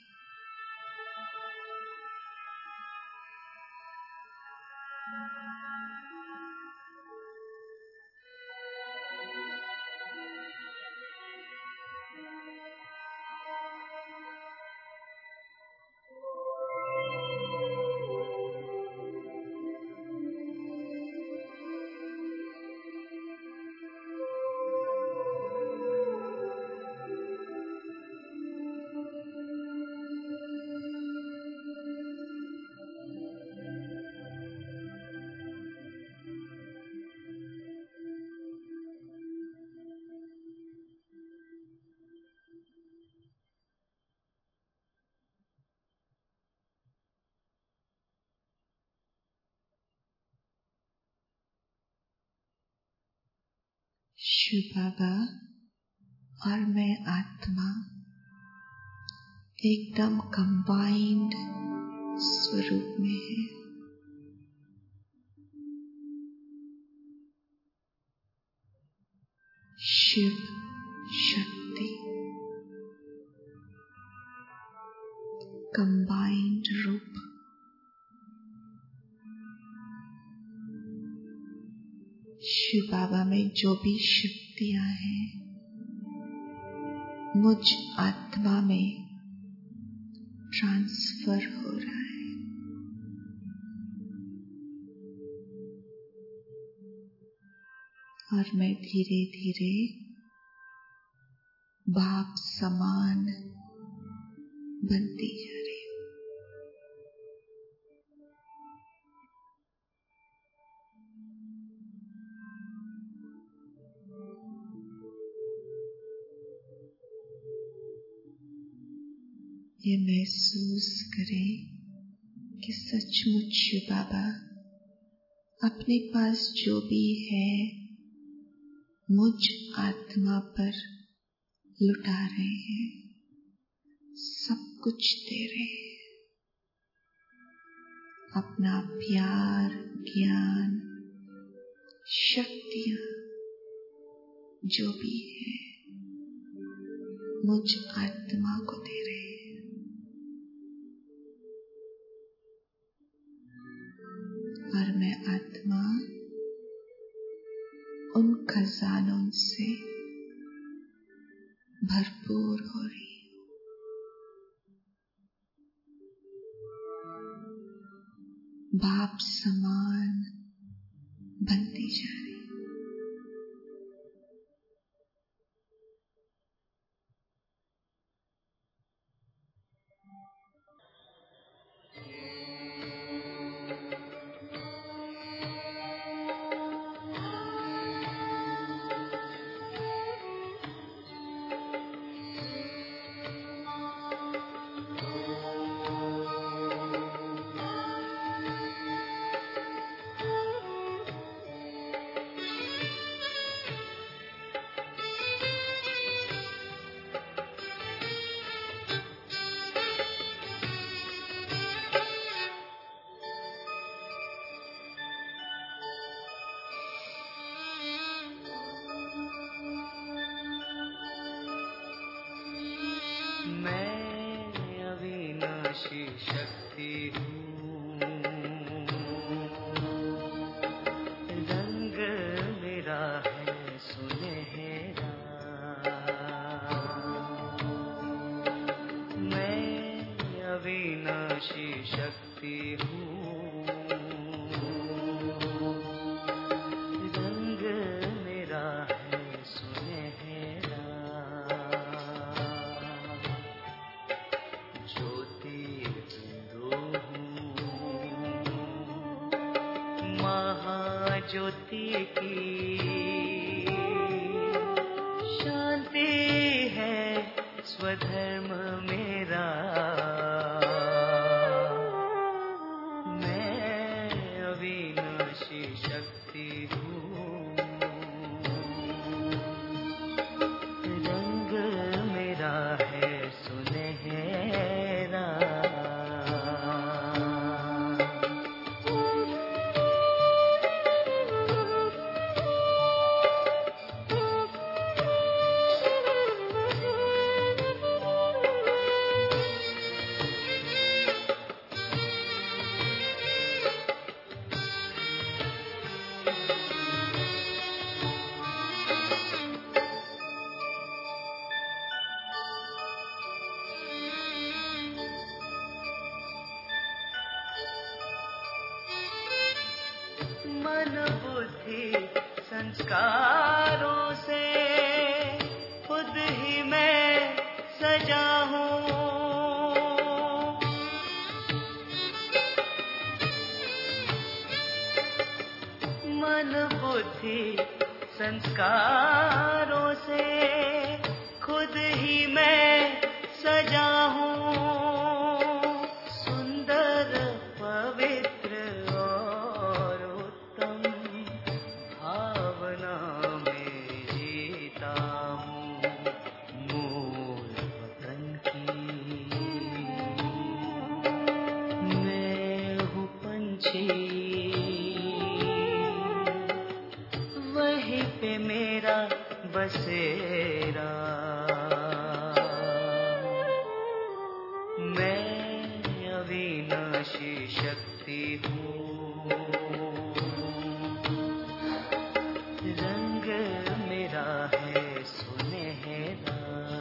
[SPEAKER 2] शिव बाबा और मैं आत्मा एकदम कंबाइंड स्वरूप में है। शिव शक्ति कंबाइंड रूप। शिव बाबा में जो भी शक्तियां हैं मुझ आत्मा में ट्रांसफर हो रहा है। और मैं धीरे धीरे बाप समान बनती जा रही हूँ। ये महसूस करें कि सचमुच शिव बाबा अपने पास जो भी है मुझ आत्मा पर लुटा रहे हैं, सब कुछ दे रहे हैं। अपना प्यार, ज्ञान, शक्तियां जो भी है मुझ आत्मा को दे रहे हैं। और मैं आत्मा उन खजानों से भरपूर हो रही हूँ। बाप समान बनती जा रही हूँ।
[SPEAKER 3] शक्ति हूँ, रंग मेरा है सुनहरा। मैं अविनाशी शक्ति हूँ, रंग मेरा है सुनहरा। ज्योति ज्योति की शांति है स्वधर्म मेरा। मैं अविनाशी शक्ति हूँ, रंग मेरा है सुनहरा। मन बुद्धि संस्कारों से खुद ही मैं सजा हूँ। मन बुद्धि संस्कारों से खुद ही मैं सजा हूँ। सुंदर पवित्र और उत्तम भावना में जीता हूँ। मूल वतन की मैं हूँ पंछी, वहीं पे मेरा बसेरा। मैं अविनाशी शक्ति हूँ, रंग मेरा है सुनहरा।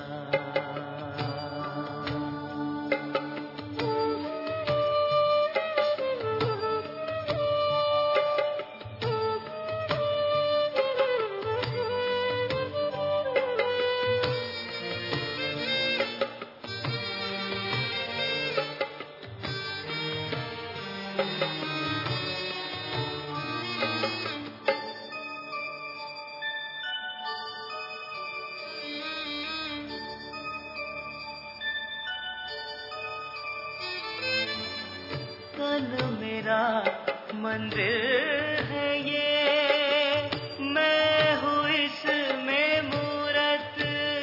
[SPEAKER 3] तन मेरा मंदिर है ये, मैं हूँ इसमें मूरत।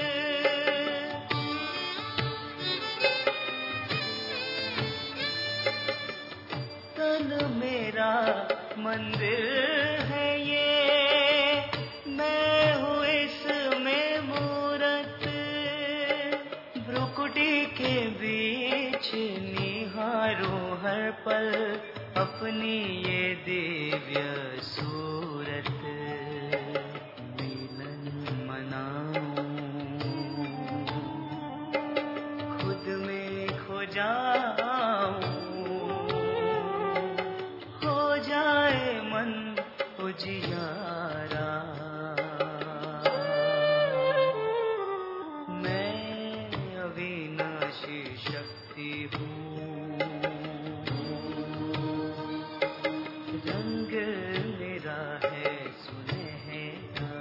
[SPEAKER 3] तन मेरा मंदिर है ये, मैं हूँ इसमें मूरत। भ्रुकुटी के बीच निहारूं हर पल अपनी ये दिव्य सूरत। मिलन मनाऊं, खुद में खो जाऊं, हो जाए मन उजियारा। मैं अविनाशी शक्ति हूँ, रंग मेरा है सुनहरा।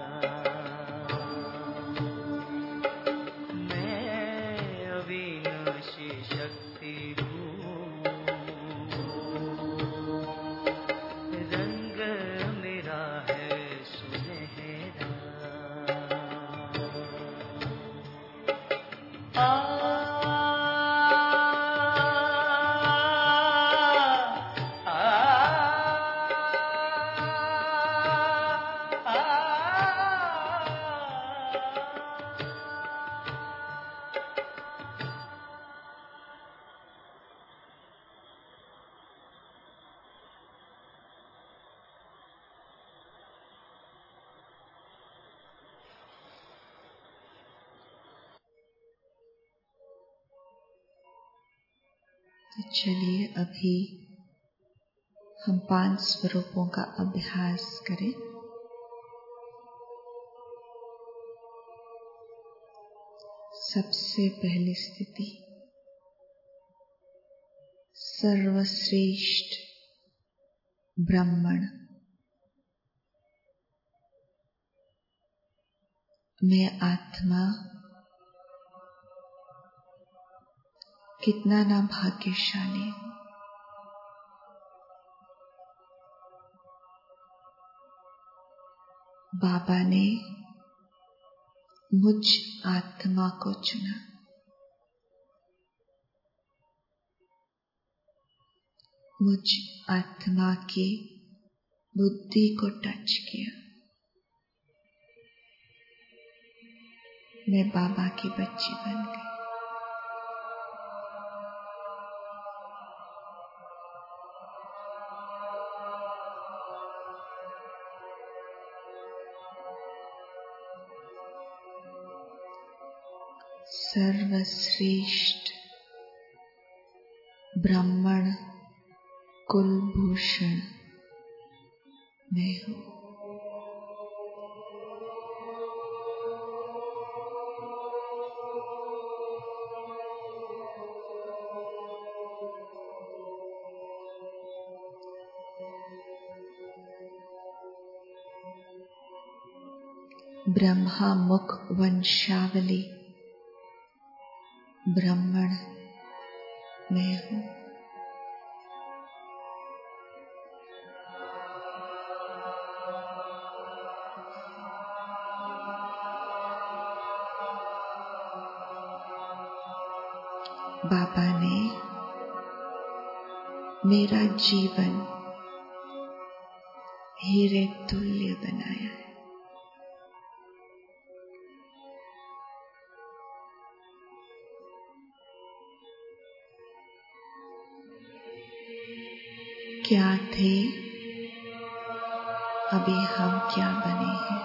[SPEAKER 3] मैं अविनाशी शक्ति हूँ, रंग मेरा है सुनहरा। आ
[SPEAKER 2] तो चलिए अभी हम पांच स्वरूपों का अभ्यास करें। सबसे पहली स्थिति सर्वश्रेष्ठ ब्राह्मण मैं आत्मा कितना ना भाग्यशाली हूँ। बाबा ने मुझ आत्मा को चुना। मुझ आत्मा की बुद्धि को टच किया। मैं बाबा की बच्ची बन गई। सर्वश्रेष्ठ ब्राह्मण कुलभूषण मैं हूँ। ब्रह्मा मुख वंशावली ब्राह्मण मैं हूँ। बाबा ने मेरा जीवन हीरे तुल्य बनाया है। क्या थे अभी हम क्या बने हैं।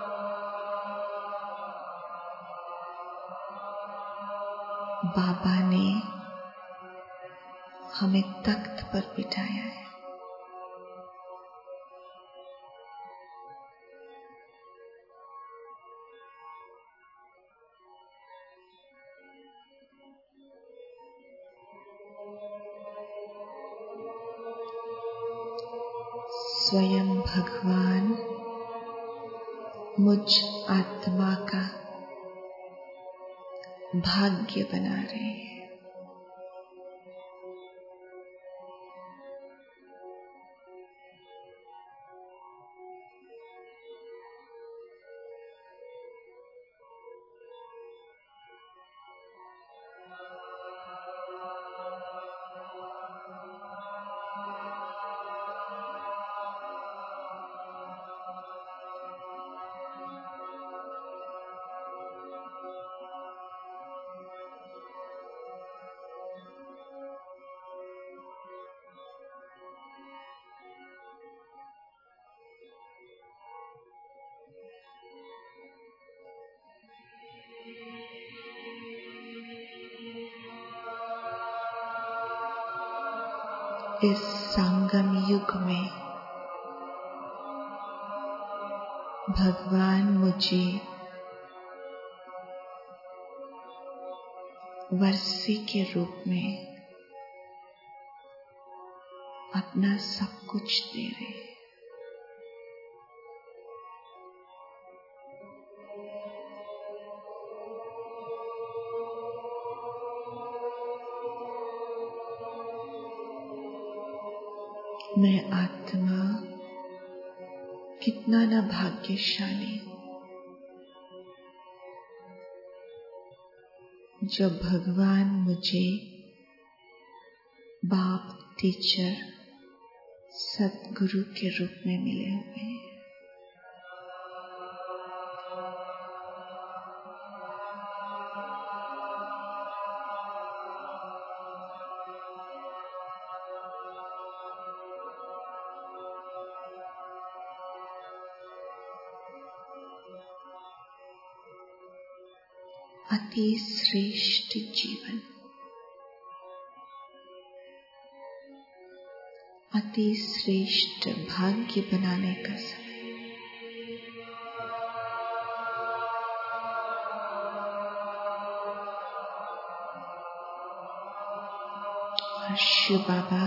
[SPEAKER 2] बाबा ने हमें तख्त पर बिठाया है। स्वयं भगवान मुझ आत्मा का भाग्य बना रहे हैं। इस संगम युग में भगवान मुझे वर्षी के रूप में अपना सब कुछ दे रहे हैं। मैं आत्मा कितना ना भाग्यशाली हूँ जो भगवान मुझे बाप टीचर सद्गुरु के रूप में मिले हुए हैं। अति श्रेष्ठ जीवन, अति श्रेष्ठ भाग्य बनाने का समय। और शिव बाबा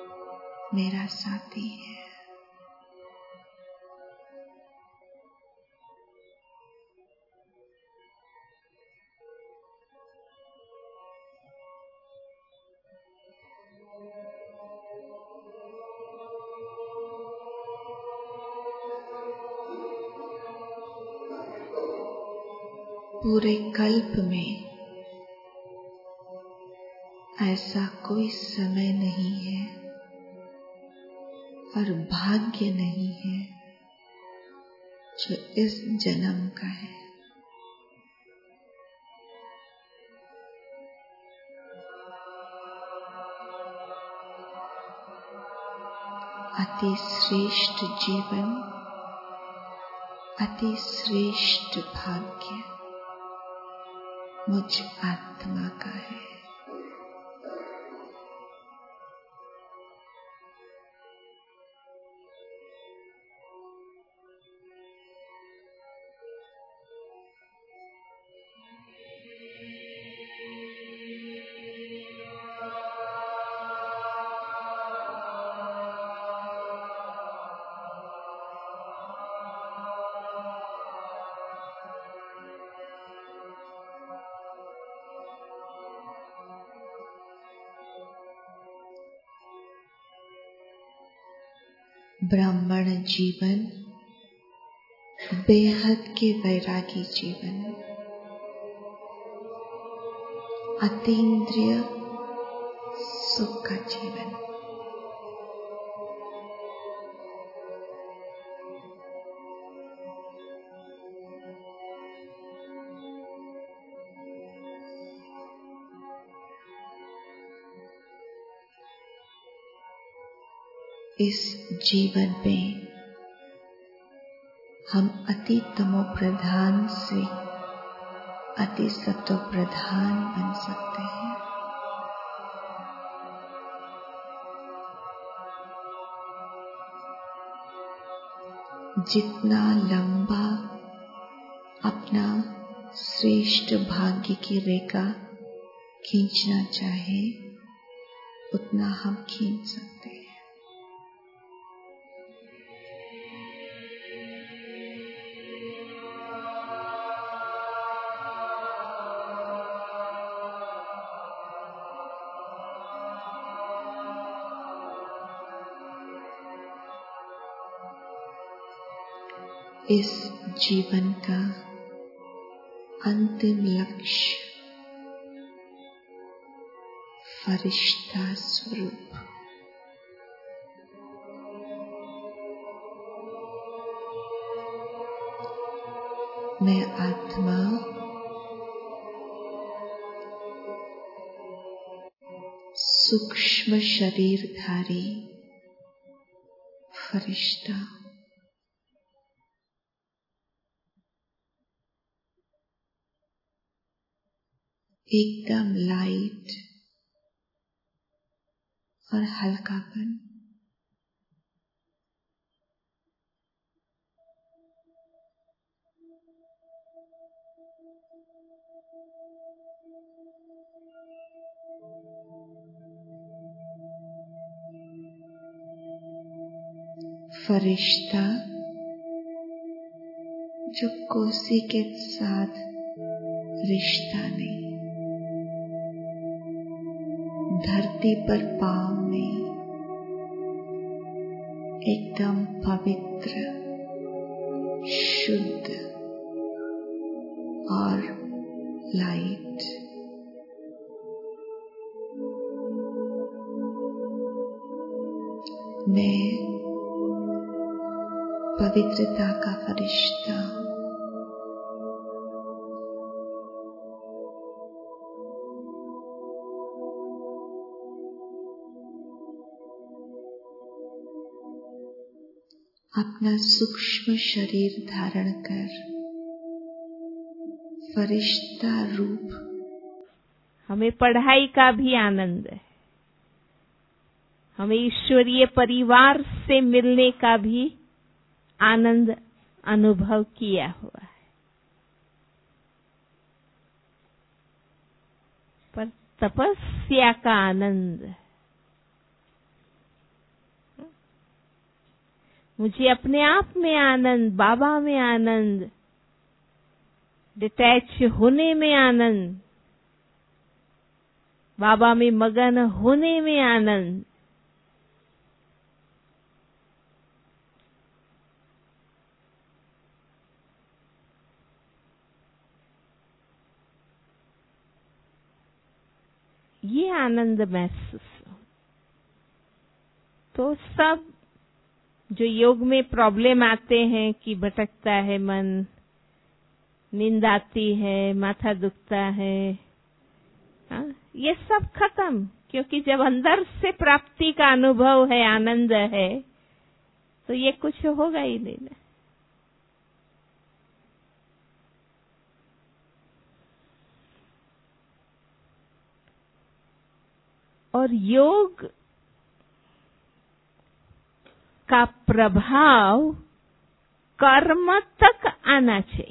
[SPEAKER 2] मेरा साथी है। पूरे कल्प में ऐसा कोई समय नहीं है और भाग्य नहीं है जो इस जन्म का है। अति श्रेष्ठ जीवन, अति श्रेष्ठ भाग्य मुझ आत्मा का है। ब्राह्मण जीवन बेहद के वैरागी जीवन, अतीन्द्रिय सुख का जीवन। इस जीवन में हम अति तमो प्रधान से अति सत्व प्रधान बन सकते हैं। जितना लंबा अपना श्रेष्ठ भाग्य की रेखा खींचना चाहे उतना हम खींच सकते हैं। इस जीवन का अंतिम लक्ष्य फरिश्ता स्वरूप, मैं आत्मा सूक्ष्म शरीरधारी फरिश्ता, एकदम लाइट और हल्कापन। फरिश्ता जो कोसी के साथ रिश्ता नहीं, धरती पर पाँव में एकदम पवित्र, शुद्ध और लाइट। मैं पवित्रता का फरिश्ता हूँ। अपना सूक्ष्म शरीर धारण कर फरिश्ता रूप।
[SPEAKER 4] हमें पढ़ाई का भी आनंद है, हमें ईश्वरीय परिवार से मिलने का भी आनंद अनुभव किया हुआ है, पर तपस्या का आनंद, मुझे अपने आप में आनंद, बाबा में आनंद, डिटैच होने में आनंद, बाबा में मगन होने में आनंद, ये आनंद महसूस हो। तो सब जो योग में प्रॉब्लम आते हैं कि भटकता है मन, नींद आती है, माथा दुखता है, हा? ये सब खत्म, क्योंकि जब अंदर से प्राप्ति का अनुभव है, आनंद है, तो ये कुछ होगा ही नहीं ना। और योग का प्रभाव कर्म तक आना चाहिए।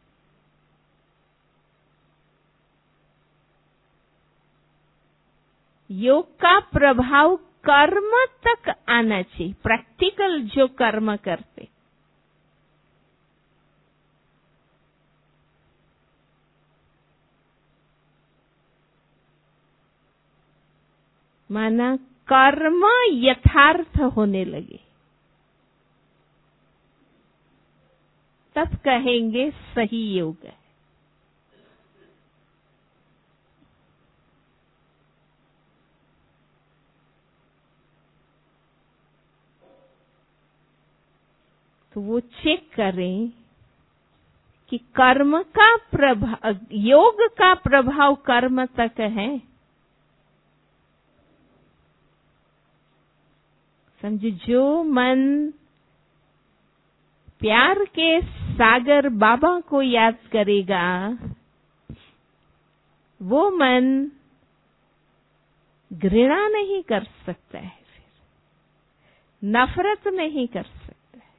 [SPEAKER 4] योग का प्रभाव कर्म तक आना चाहिए, प्रैक्टिकल जो कर्म करते। माना कर्म यथार्थ होने लगे, तब कहेंगे सही योग है। तो वो चेक करें कि कर्म का प्रभाव, योग का प्रभाव कर्म तक है। समझो, जो मन प्यार के सागर बाबा को याद करेगा, वो मन घृणा नहीं कर सकता है, फिर नफरत नहीं कर सकता है।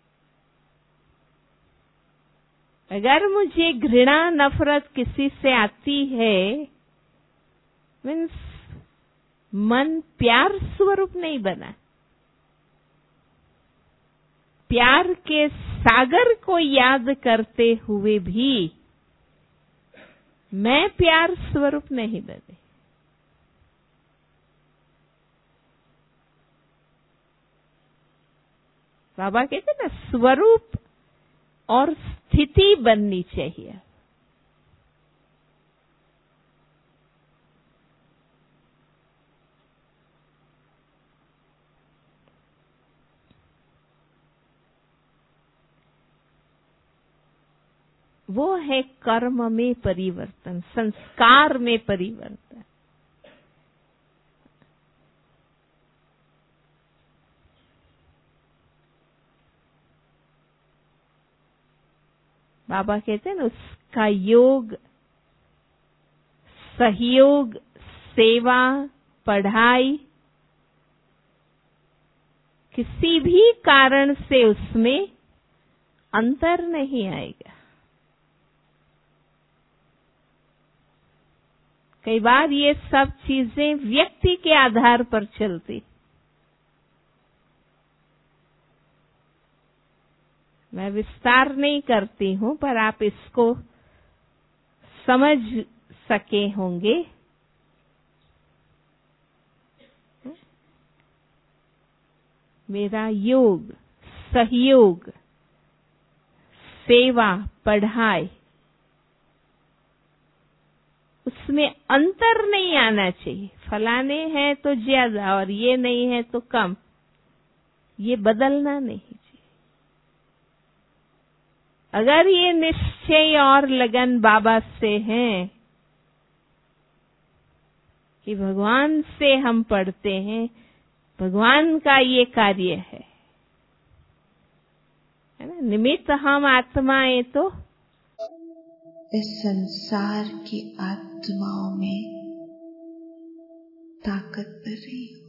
[SPEAKER 4] अगर मुझे घृणा नफरत किसी से आती है, मीन्स मन प्यार स्वरूप नहीं बना। प्यार के सागर को याद करते हुए भी मैं प्यार स्वरूप नहीं बने। बाबा कहते ना, स्वरूप और स्थिति बननी चाहिए। वो है कर्म में परिवर्तन, संस्कार में परिवर्तन। बाबा कहते हैं ना, उसका योग, सहयोग, सेवा, पढ़ाई, किसी भी कारण से उसमें अंतर नहीं आएगा। कई बार ये सब चीजें व्यक्ति के आधार पर चलती। मैं विस्तार नहीं करती हूं, पर आप इसको समझ सके होंगे। मेरा योग, सहयोग, सेवा, पढ़ाई, उसमें अंतर नहीं आना चाहिए। फलाने हैं तो ज्यादा और ये नहीं है तो कम, ये बदलना नहीं चाहिए। अगर ये निश्चय और लगन बाबा से है कि भगवान से हम पढ़ते हैं, भगवान का ये कार्य है, है ना, निमित्त हम आत्माएं, तो
[SPEAKER 2] इस संसार की आत्माओं में ताकत भर रही हूं।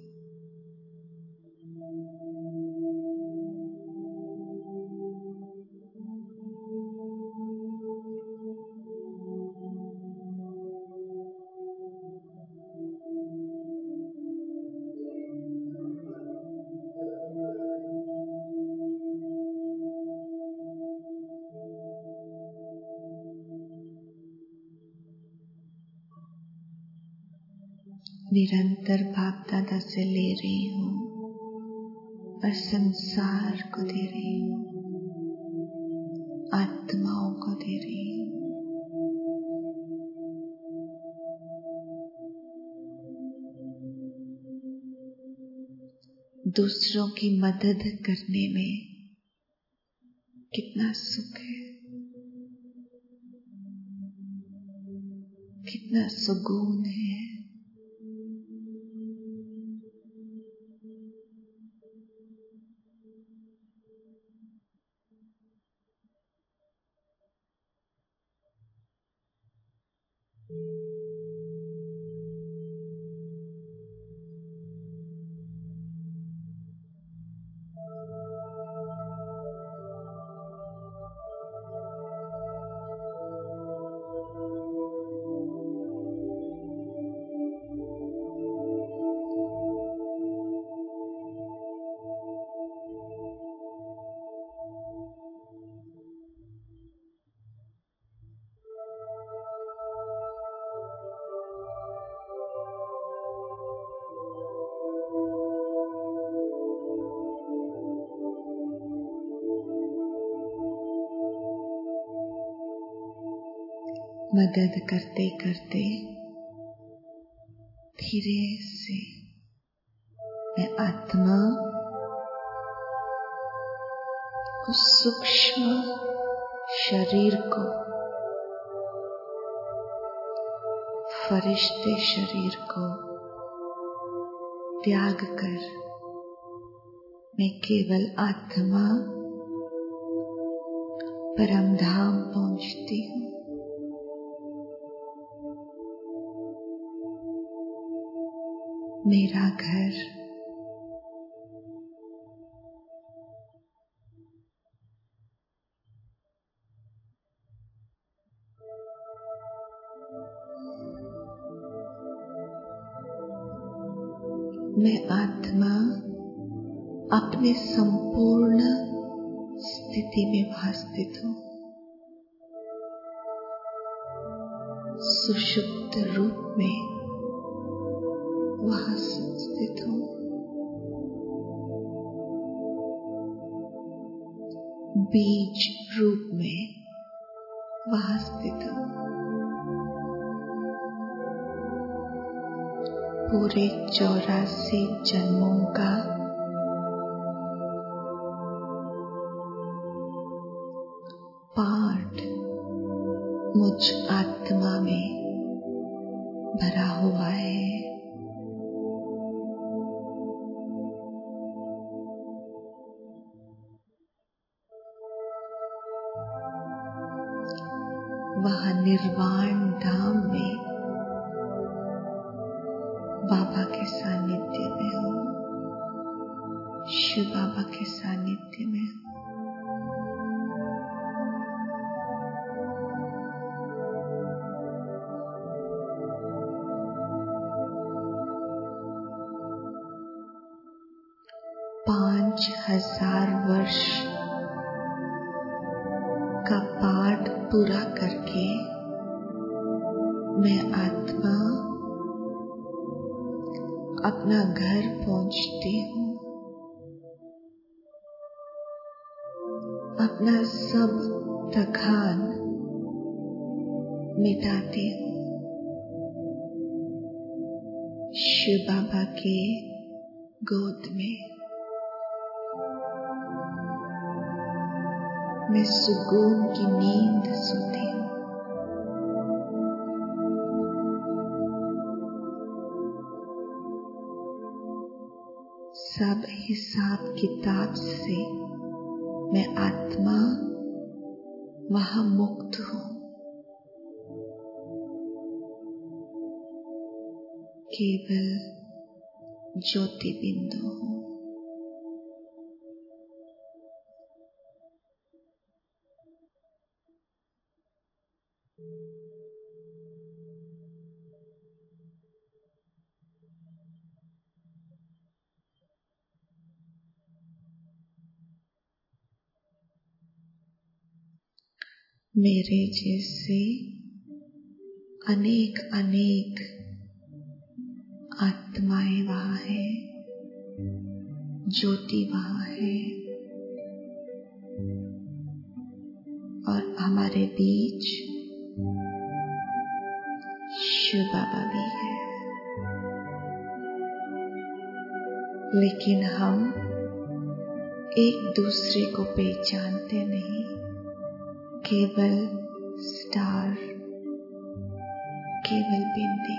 [SPEAKER 2] निरंतर बाप दादा से ले रही हूं और संसार को दे रही हूं, आत्माओं को दे रही हूं। दूसरों की मदद करने में कितना सुख है, कितना सुकून है। मदद करते करते धीरे से मैं आत्मा उस सूक्ष्म शरीर को, फरिश्ते शरीर को त्याग कर मैं केवल आत्मा परम धाम पहुंचती हूँ। मेरा घर मैं आत्मा अपने संपूर्ण स्थिति में वहां स्थित हूँ, सुषुप्त रूप में वहां स्थित हूँ। बीज रूप में वहां स्थित हूँ। पूरे चौरासी जन्मों का पाठ मुझ आत्मा में भरा हुआ है। वहां निर्वाण धाम में बाबा के सानिध्य में हूँ, शिव बाबा के सानिध्य में हूँ। पांच हजार वर्ष का पाठ पूरा करके मैं आत्मा अपना घर पहुंचती हूँ, अपना सब थकान मिटाती हूँ, शिव बाबा के गोद में मैं सुकून की नींद सोती हूँ। सब हिसाब किताब से मैं आत्मा वहां मुक्त हूँ, केवल ज्योति बिंदु हूँ। मेरे जैसे अनेक अनेक आत्माएं वहां है, ज्योति वहां है, और हमारे बीच शिव बाबा भी है। लेकिन हम एक दूसरे को पहचानते नहीं, केवल स्टार, केवल बिंदी।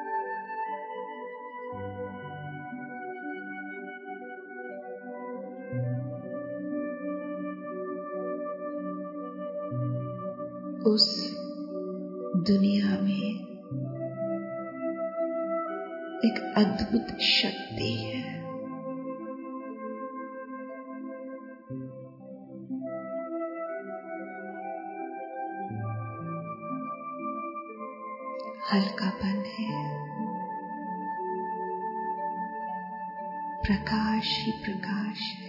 [SPEAKER 2] उस दुनिया में एक अद्भुत शक्ति है। हल्कापन है, प्रकाश ही प्रकाश है।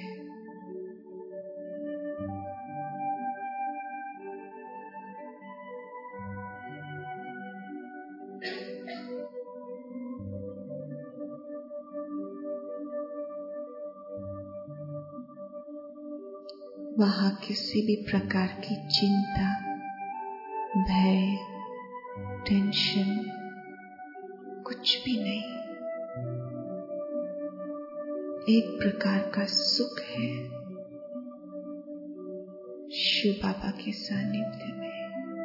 [SPEAKER 2] वहां किसी भी प्रकार की चिंता, भय, टेंशन कुछ भी नहीं। एक प्रकार का सुख है शिव बाबा के सानिध्य में।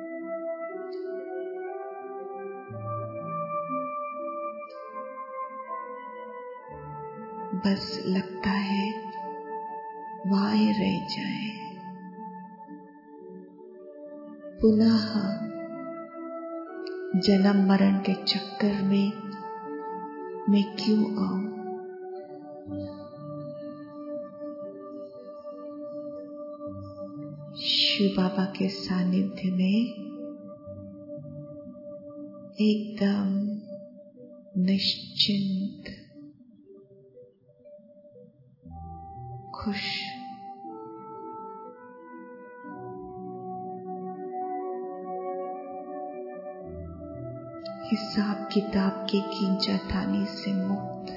[SPEAKER 2] बस लगता है वहां ही रह जाए, पुनः जन्म मरण के चक्कर में मैं क्यों आऊं। शिव बाबा के सानिध्य में एकदम निश्चिंत, खुश, हिसाब किताब की खींचातानी से मुक्त,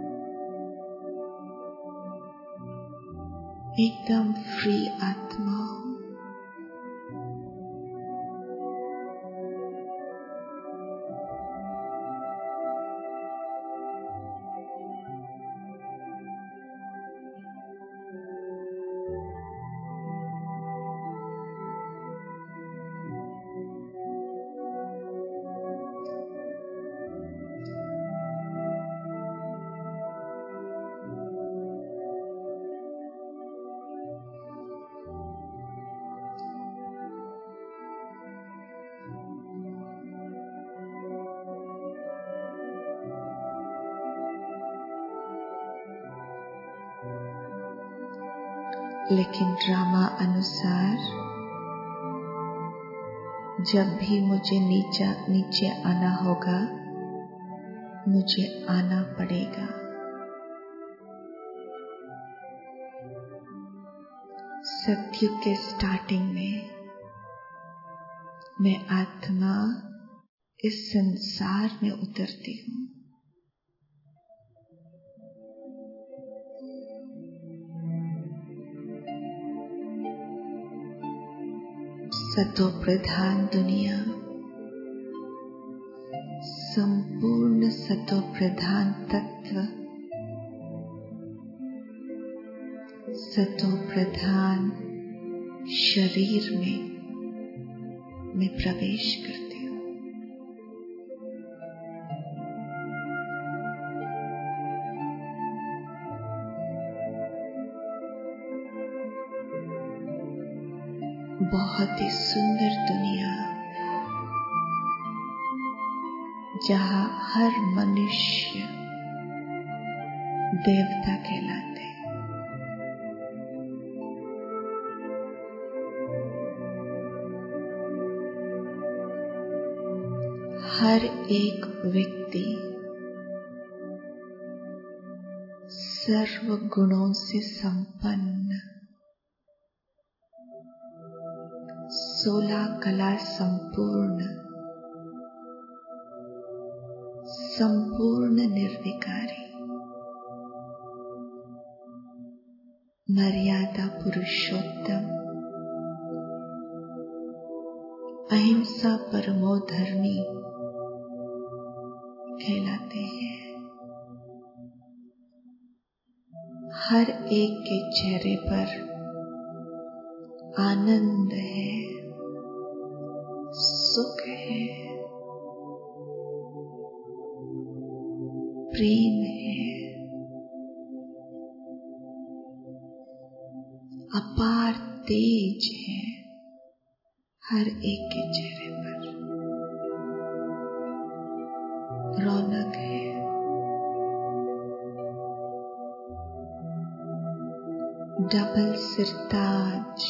[SPEAKER 2] एकदम फ्री आत्मा। लेकिन ड्रामा अनुसार जब भी मुझे नीचा नीचे आना होगा, मुझे आना पड़ेगा। सत्युग के स्टार्टिंग में मैं आत्मा इस संसार में उतरती हूँ। सतो प्रधान दुनिया, संपूर्ण सतो प्रधान तत्व, सतो प्रधान शरीर में मैं प्रवेश करती हूँ। बहुत ही सुंदर दुनिया, जहां हर मनुष्य देवता कहलाते हैं। हर एक व्यक्ति सर्व गुणों से संपन्न, सोलह कला संपूर्ण, संपूर्ण निर्विकारी, मर्यादा पुरुषोत्तम, अहिंसा परमो धर्मी कहलाते हैं। हर एक के चेहरे पर आनंद है, सुख है, प्रेम है, अपार तेज है हर एक के चेहरे पर, रौनक है। डबल सिरताज,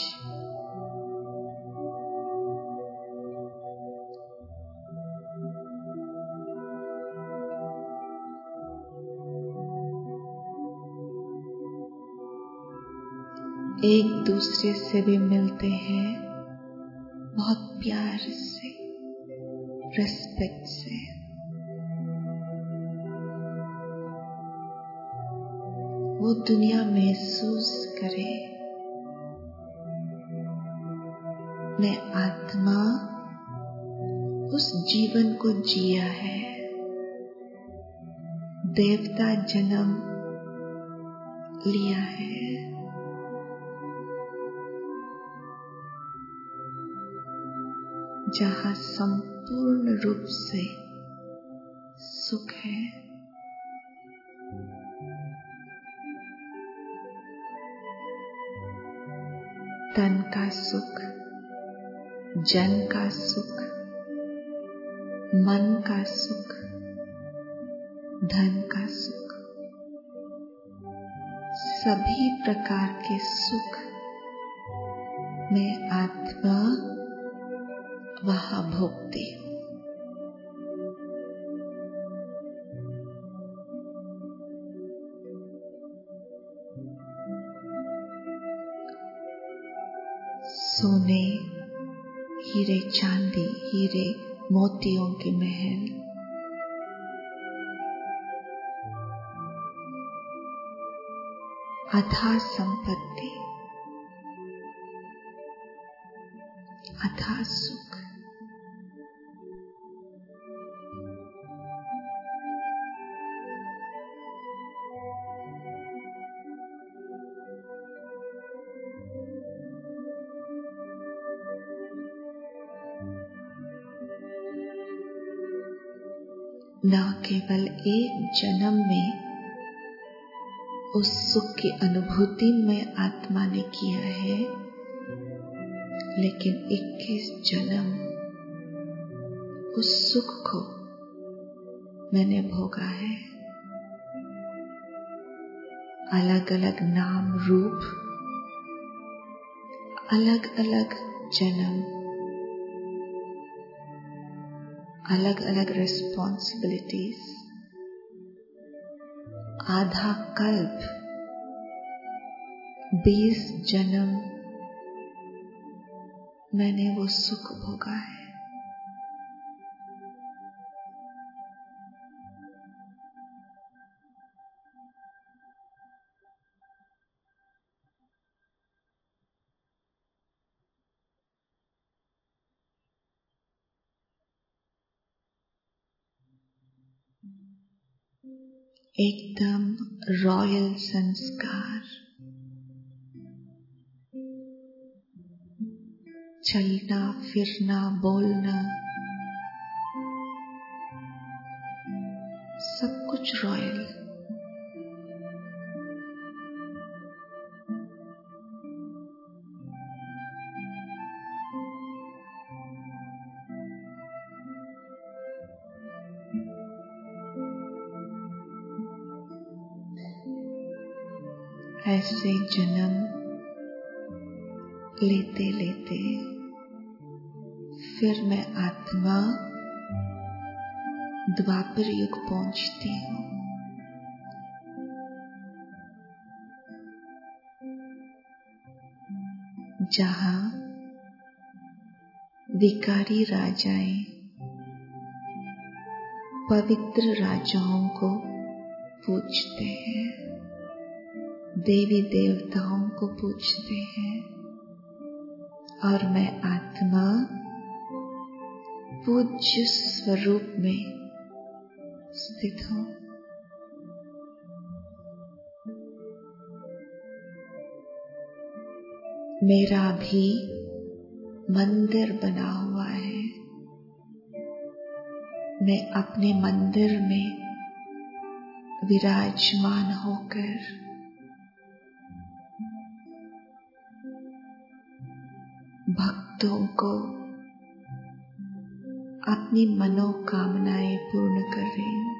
[SPEAKER 2] एक दूसरे से भी मिलते हैं बहुत प्यार से, रिस्पेक्ट से। वो दुनिया महसूस करे, मैं आत्मा उस जीवन को जिया है, देवता जन्म लिया है, जहां संपूर्ण रूप से सुख है। तन का सुख, जन का सुख, मन का सुख, धन का सुख, सभी प्रकार के सुख में आत्मा वहां भोगती हूं। सोने, हीरे चांदी, हीरे मोतियों के महल, अथाह संपत्ति, अथाह सुख। न केवल एक जन्म में उस सुख की अनुभूति में आत्मा ने किया है, लेकिन इक्कीस जन्म उस सुख को मैंने भोगा है। अलग अलग नाम रूप, अलग अलग जन्म, अलग अलग रिस्पॉन्सिबिलिटीज, आधा कल्प, बीस जन्म मैंने वो सुख भोगा है। एकदम रॉयल संस्कार, चलना फिरना बोलना सब कुछ रॉयल। ऐसे जन्म लेते लेते फिर मैं आत्मा द्वापर युग पहुंचती हूँ, जहां विकारी राजाएं पवित्र राजाओं को पूजते हैं, देवी देवताओं को पूजते हैं, और मैं आत्मा पूज्य स्वरूप में स्थित हूं। मेरा भी मंदिर बना हुआ है। मैं अपने मंदिर में विराजमान होकर भक्तों को अपनी मनोकामनाएं पूर्ण कर रही हूं।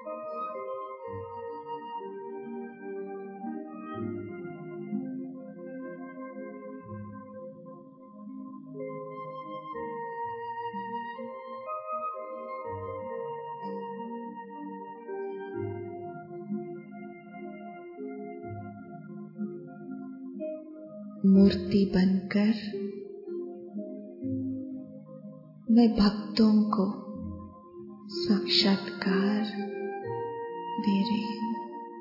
[SPEAKER 2] मूर्ति बनकर मैं भक्तों को साक्षात्कार दे रही हूं।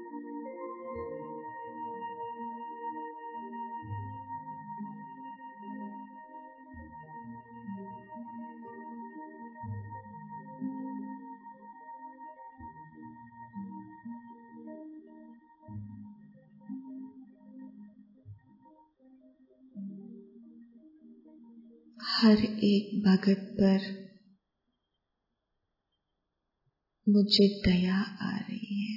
[SPEAKER 2] हर एक भगत पर मुझे दया आ रही है।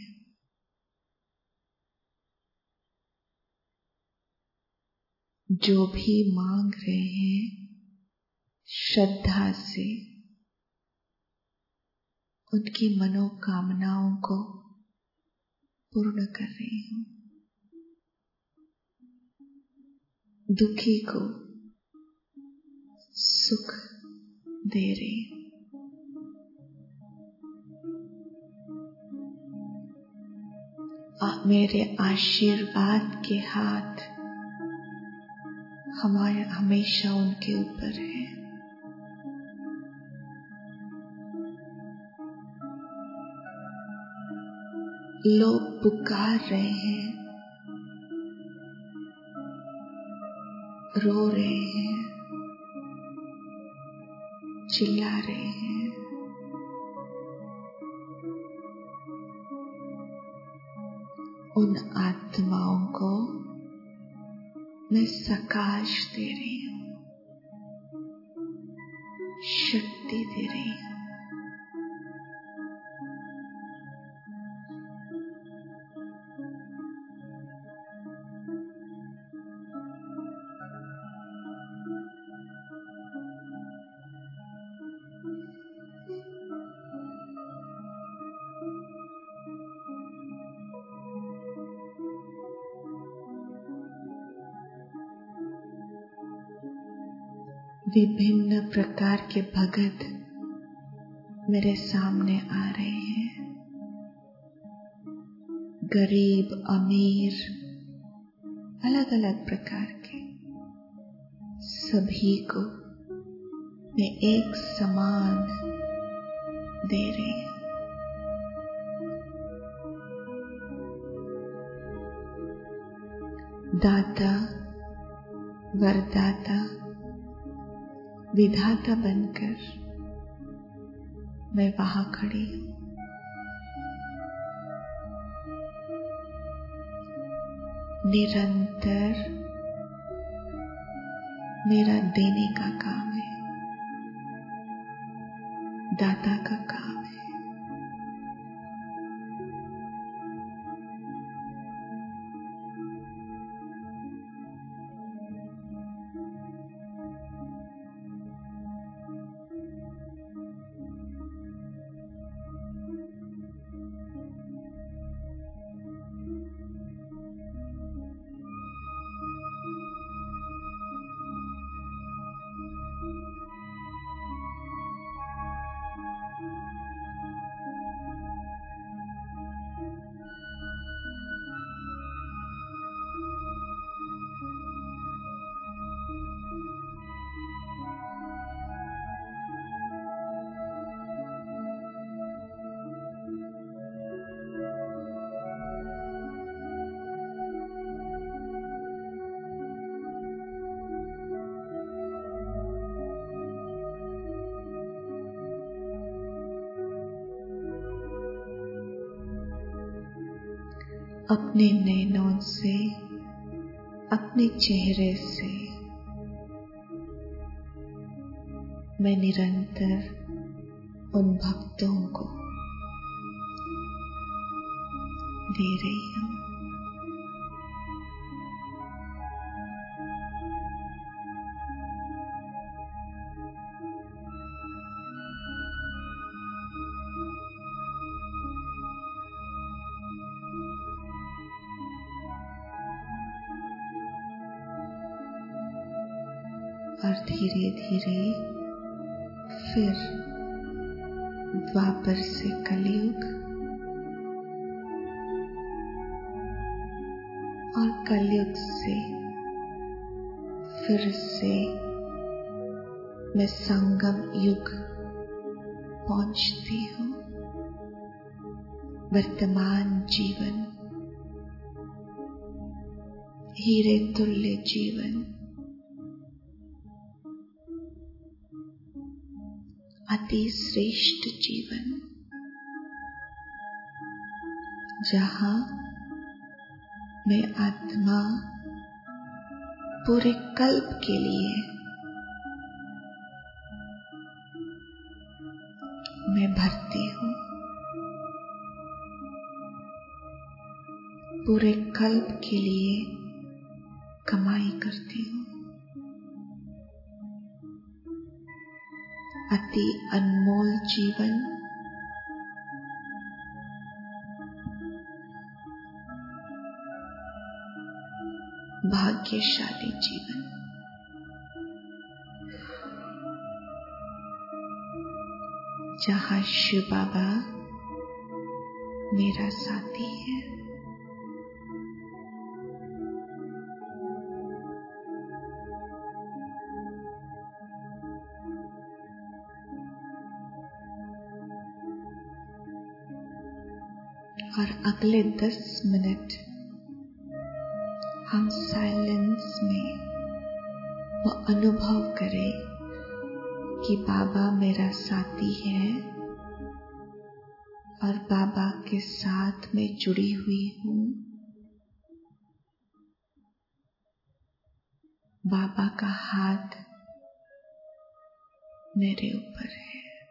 [SPEAKER 2] जो भी मांग रहे हैं श्रद्धा से उनकी मनोकामनाओं को पूर्ण कर रही हूं। दुखी को सुख दे रही हूं। मेरे आशीर्वाद के हाथ हमारे हमेशा उनके ऊपर है। लोग पुकार रहे हैं, रो रहे हैं, चिल्ला रहे हैं। उन आत्माओं को मैं सकाश दे रही हूं, शक्ति दे रही हूं। विभिन्न प्रकार के भगत मेरे सामने आ रहे हैं। गरीब, अमीर, अलग अलग प्रकार के सभी को मैं एक समान दे रही हूं। दाता, वरदाता, विधाता बनकर मैं वहां खड़ी हूं। निरंतर मेरा देने का काम है, दाता का काम है। अपने नैनों से, अपने चेहरे से मैं निरंतर उन भक्तों को दे रही हूँ। और धीरे धीरे फिर द्वापर से कलयुग और कलयुग से फिर से मैं संगम युग पहुंचती हूँ। वर्तमान जीवन हीरे तुल्य जीवन, अति श्रेष्ठ जीवन, जहां मैं आत्मा पूरे कल्प के लिए मैं भरती हूँ। पूरे कल्प के लिए कमाई करती हूँ। अति अनमोल जीवन, भाग्यशाली जीवन, जहां शिव बाबा मेरा साथी है। और अगले दस मिनट हम साइलेंस में वो अनुभव करें कि बाबा मेरा साथी है और बाबा के साथ मैं जुड़ी हुई हूँ। बाबा का हाथ मेरे ऊपर है।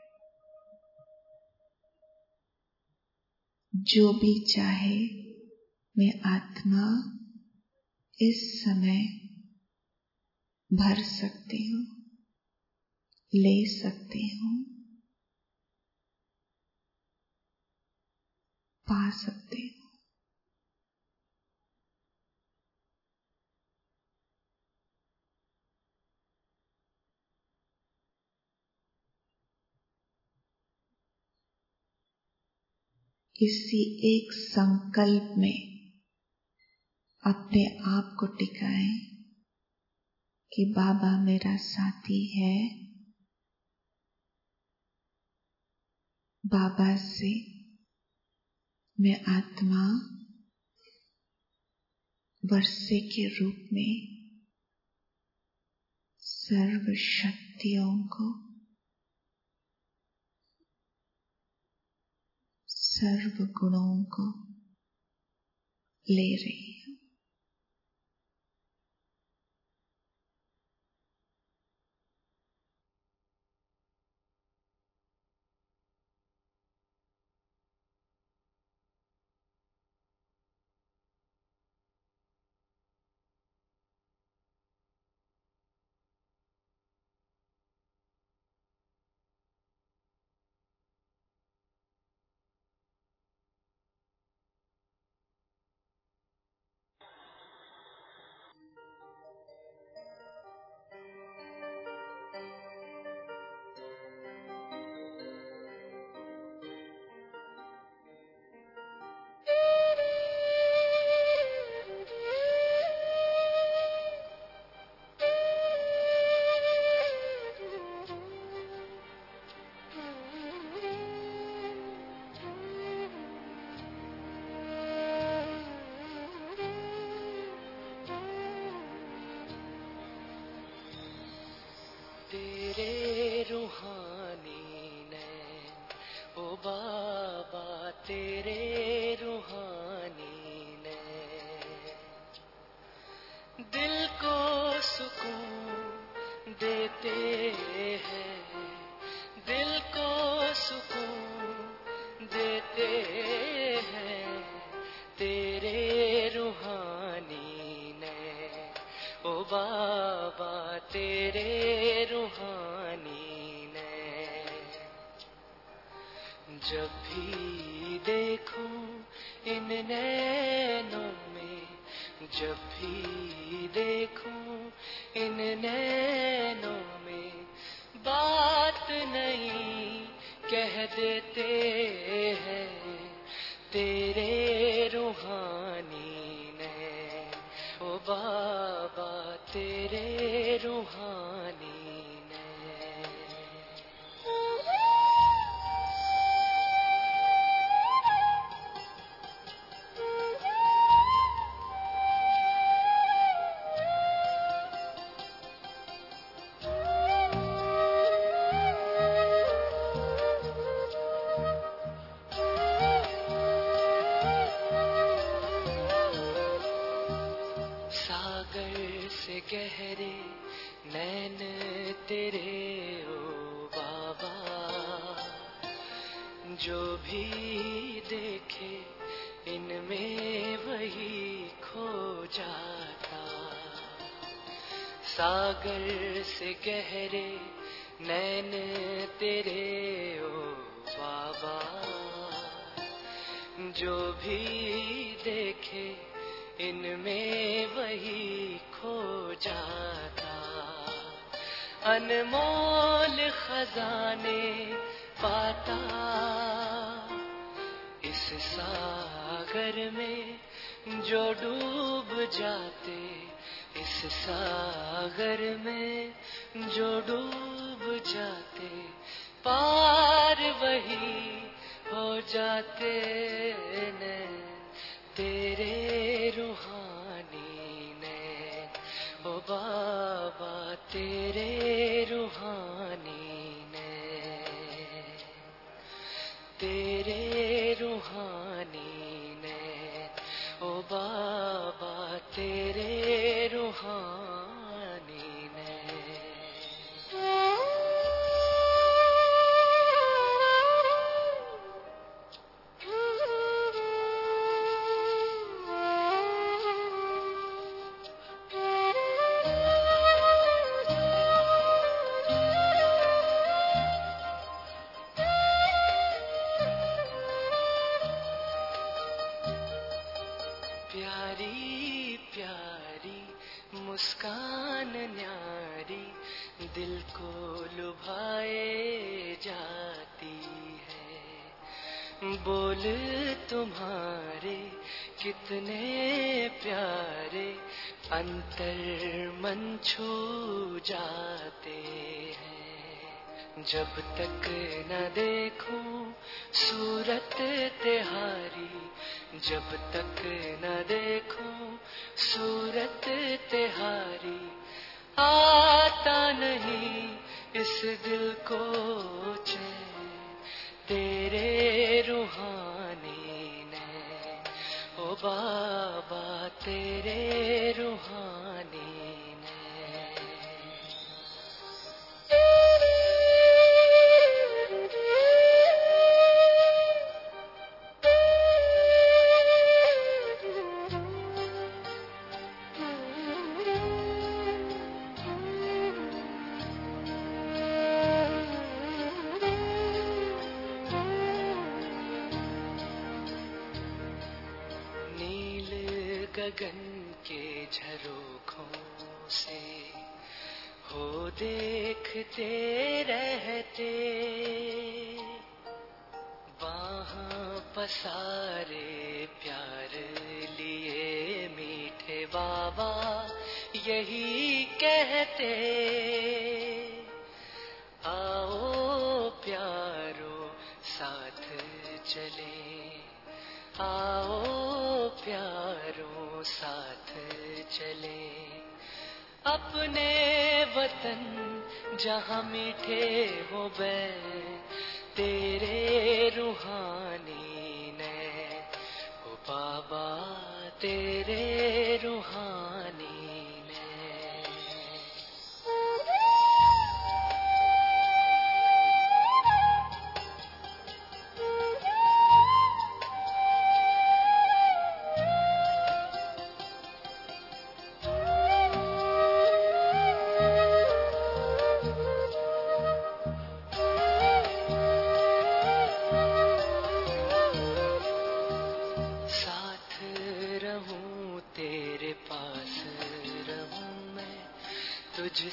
[SPEAKER 2] जो भी चाहे मैं आत्मा इस समय भर सकती हूँ, ले सकती हूँ, पा सकती हूँ। इसी एक संकल्प में अपने आप को टिकाएं कि बाबा मेरा साथी है। बाबा से मैं आत्मा वर्षे के रूप में सर्व शक्तियों को, सर्व गुणों को ले रही हूँ।
[SPEAKER 3] तेरे रूहानी नैन ओ बाबा, तेरे रूहानी नैन दिल को सुकून देते हैं, दिल को सुकून देते हैं तेरे रूहानी नैन। ओ बाबा तेरे रूहानी नैन। जब भी देखूं इन नैनों में, जब भी देखूं इन नैनों में, बात नहीं कह देते हैं तेरे रूहानी नैन। ओ बाबा तेरे रूहानी नैन। गहरे नैन तेरे ओ बाबा, जो भी देखे इनमें वही खो जाता। सागर से गहरे नैन तेरे ओ बाबा, जो भी देखे इनमें वही खो जाता। अनमोल खजाने पाता इस सागर में जो डूब जाते, इस सागर में जो डूब जाते, पार वही हो जाते ने तेरे रूहानी नैन। ओ बाबा तेरे रूहानी नैन, तेरे रूहानी नैन। ओ बाबा तेरे रूहानी नैन। प्यारी प्यारी मुस्कान न्यारी दिल को लुभाए जाती है। बोल तुम्हारे कितने प्यारे अंतर मन छू जाते हैं। जब तक न देखूं सूरत तिहारी, जब तक न देखूं सूरत तिहारी, आता नहीं इस दिल को चैन तेरे रूहानी नैन। ओ बाबा तेरे रूहानी नैन। गगन के झरोखों से हो देखते रहते, बाहां पसारे प्यार लिए मीठे बाबा यही कहते। आओ प्यारो साथ चले, आओ प्यारो साथ चले, अपने वतन जहाँ मीठे हो बैन तेरे रूहानी नैन। ओ बाबा तेरे रूहानी नैन।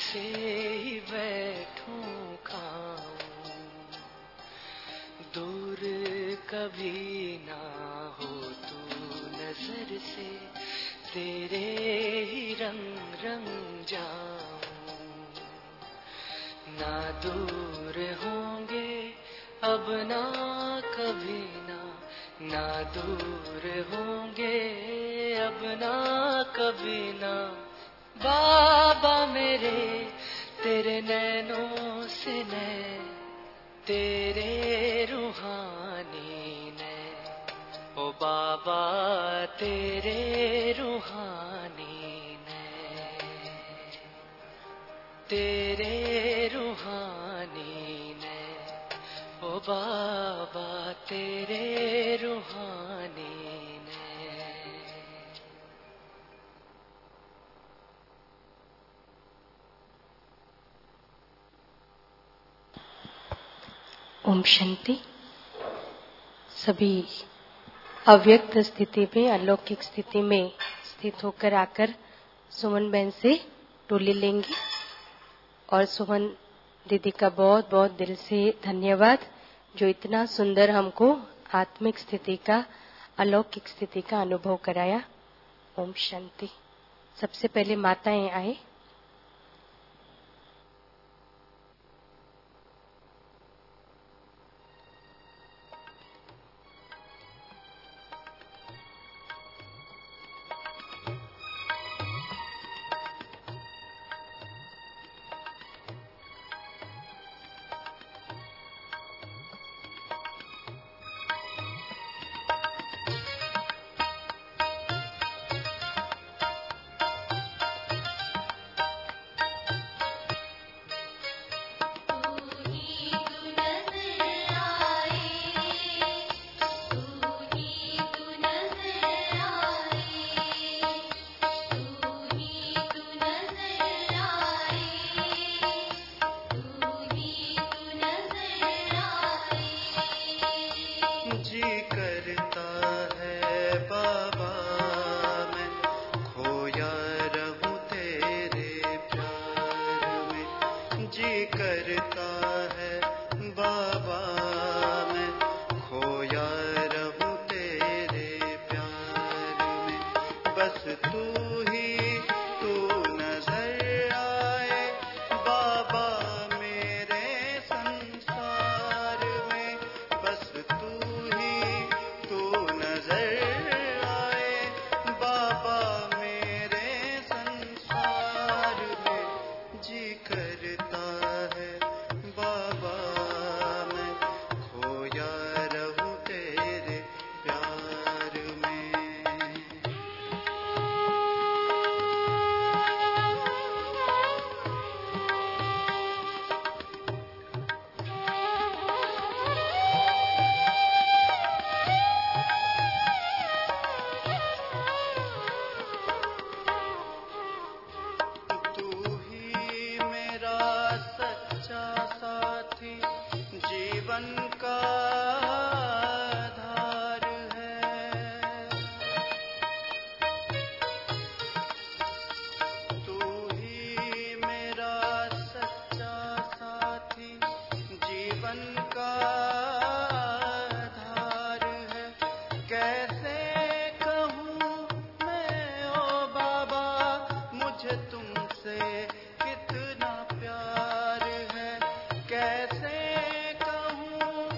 [SPEAKER 3] से ही बैठूं खाऊं, दूर कभी ना हो तू नजर से, तेरे ही रंग रंग जाऊं। ना दूर होंगे अब ना कभी ना, ना दूर होंगे अब ना कभी ना, बाबा मेरे तेरे नैनों से नैन, तेरे रूहानी नैन, ओ बाबा तेरे रूहानी नैन, तेरे रूहानी नैन, ओ बाबा तेरे रूहानी नैन।
[SPEAKER 5] ओम शांति। सभी अव्यक्त स्थिति में, अलौकिक स्थिति में स्थित होकर आकर सुमन बहन से टोली लेंगी। और सुमन दीदी का बहुत बहुत दिल से धन्यवाद, जो इतना सुंदर हमको आत्मिक स्थिति का, अलौकिक स्थिति का अनुभव कराया। ओम शांति। सबसे पहले माताएं आए।
[SPEAKER 6] कितना प्यार है, कैसे कहूँ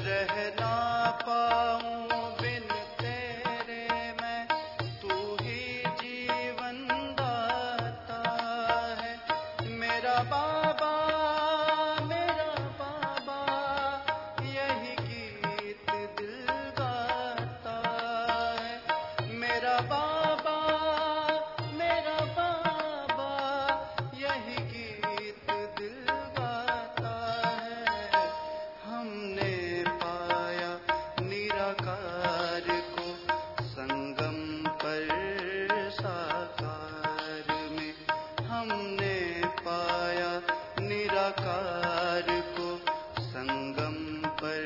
[SPEAKER 6] रह ना पाऊं बिन तेरे मैं, तू ही जीवन दाता है। मेरा बाबा मेरा बाबा यही गीत दिल गाता है। मेरा बाबा मेरा बाबा यही गीत दिल गाता है। हमने पाया निराकार को संगम पर साकार में। हमने पाया निराकार को संगम पर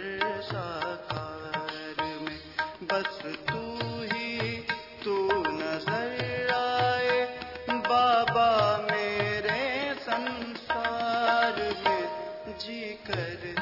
[SPEAKER 6] साकार में। बस तू ही तू नजर आए बाबा मेरे संसार में। जी कर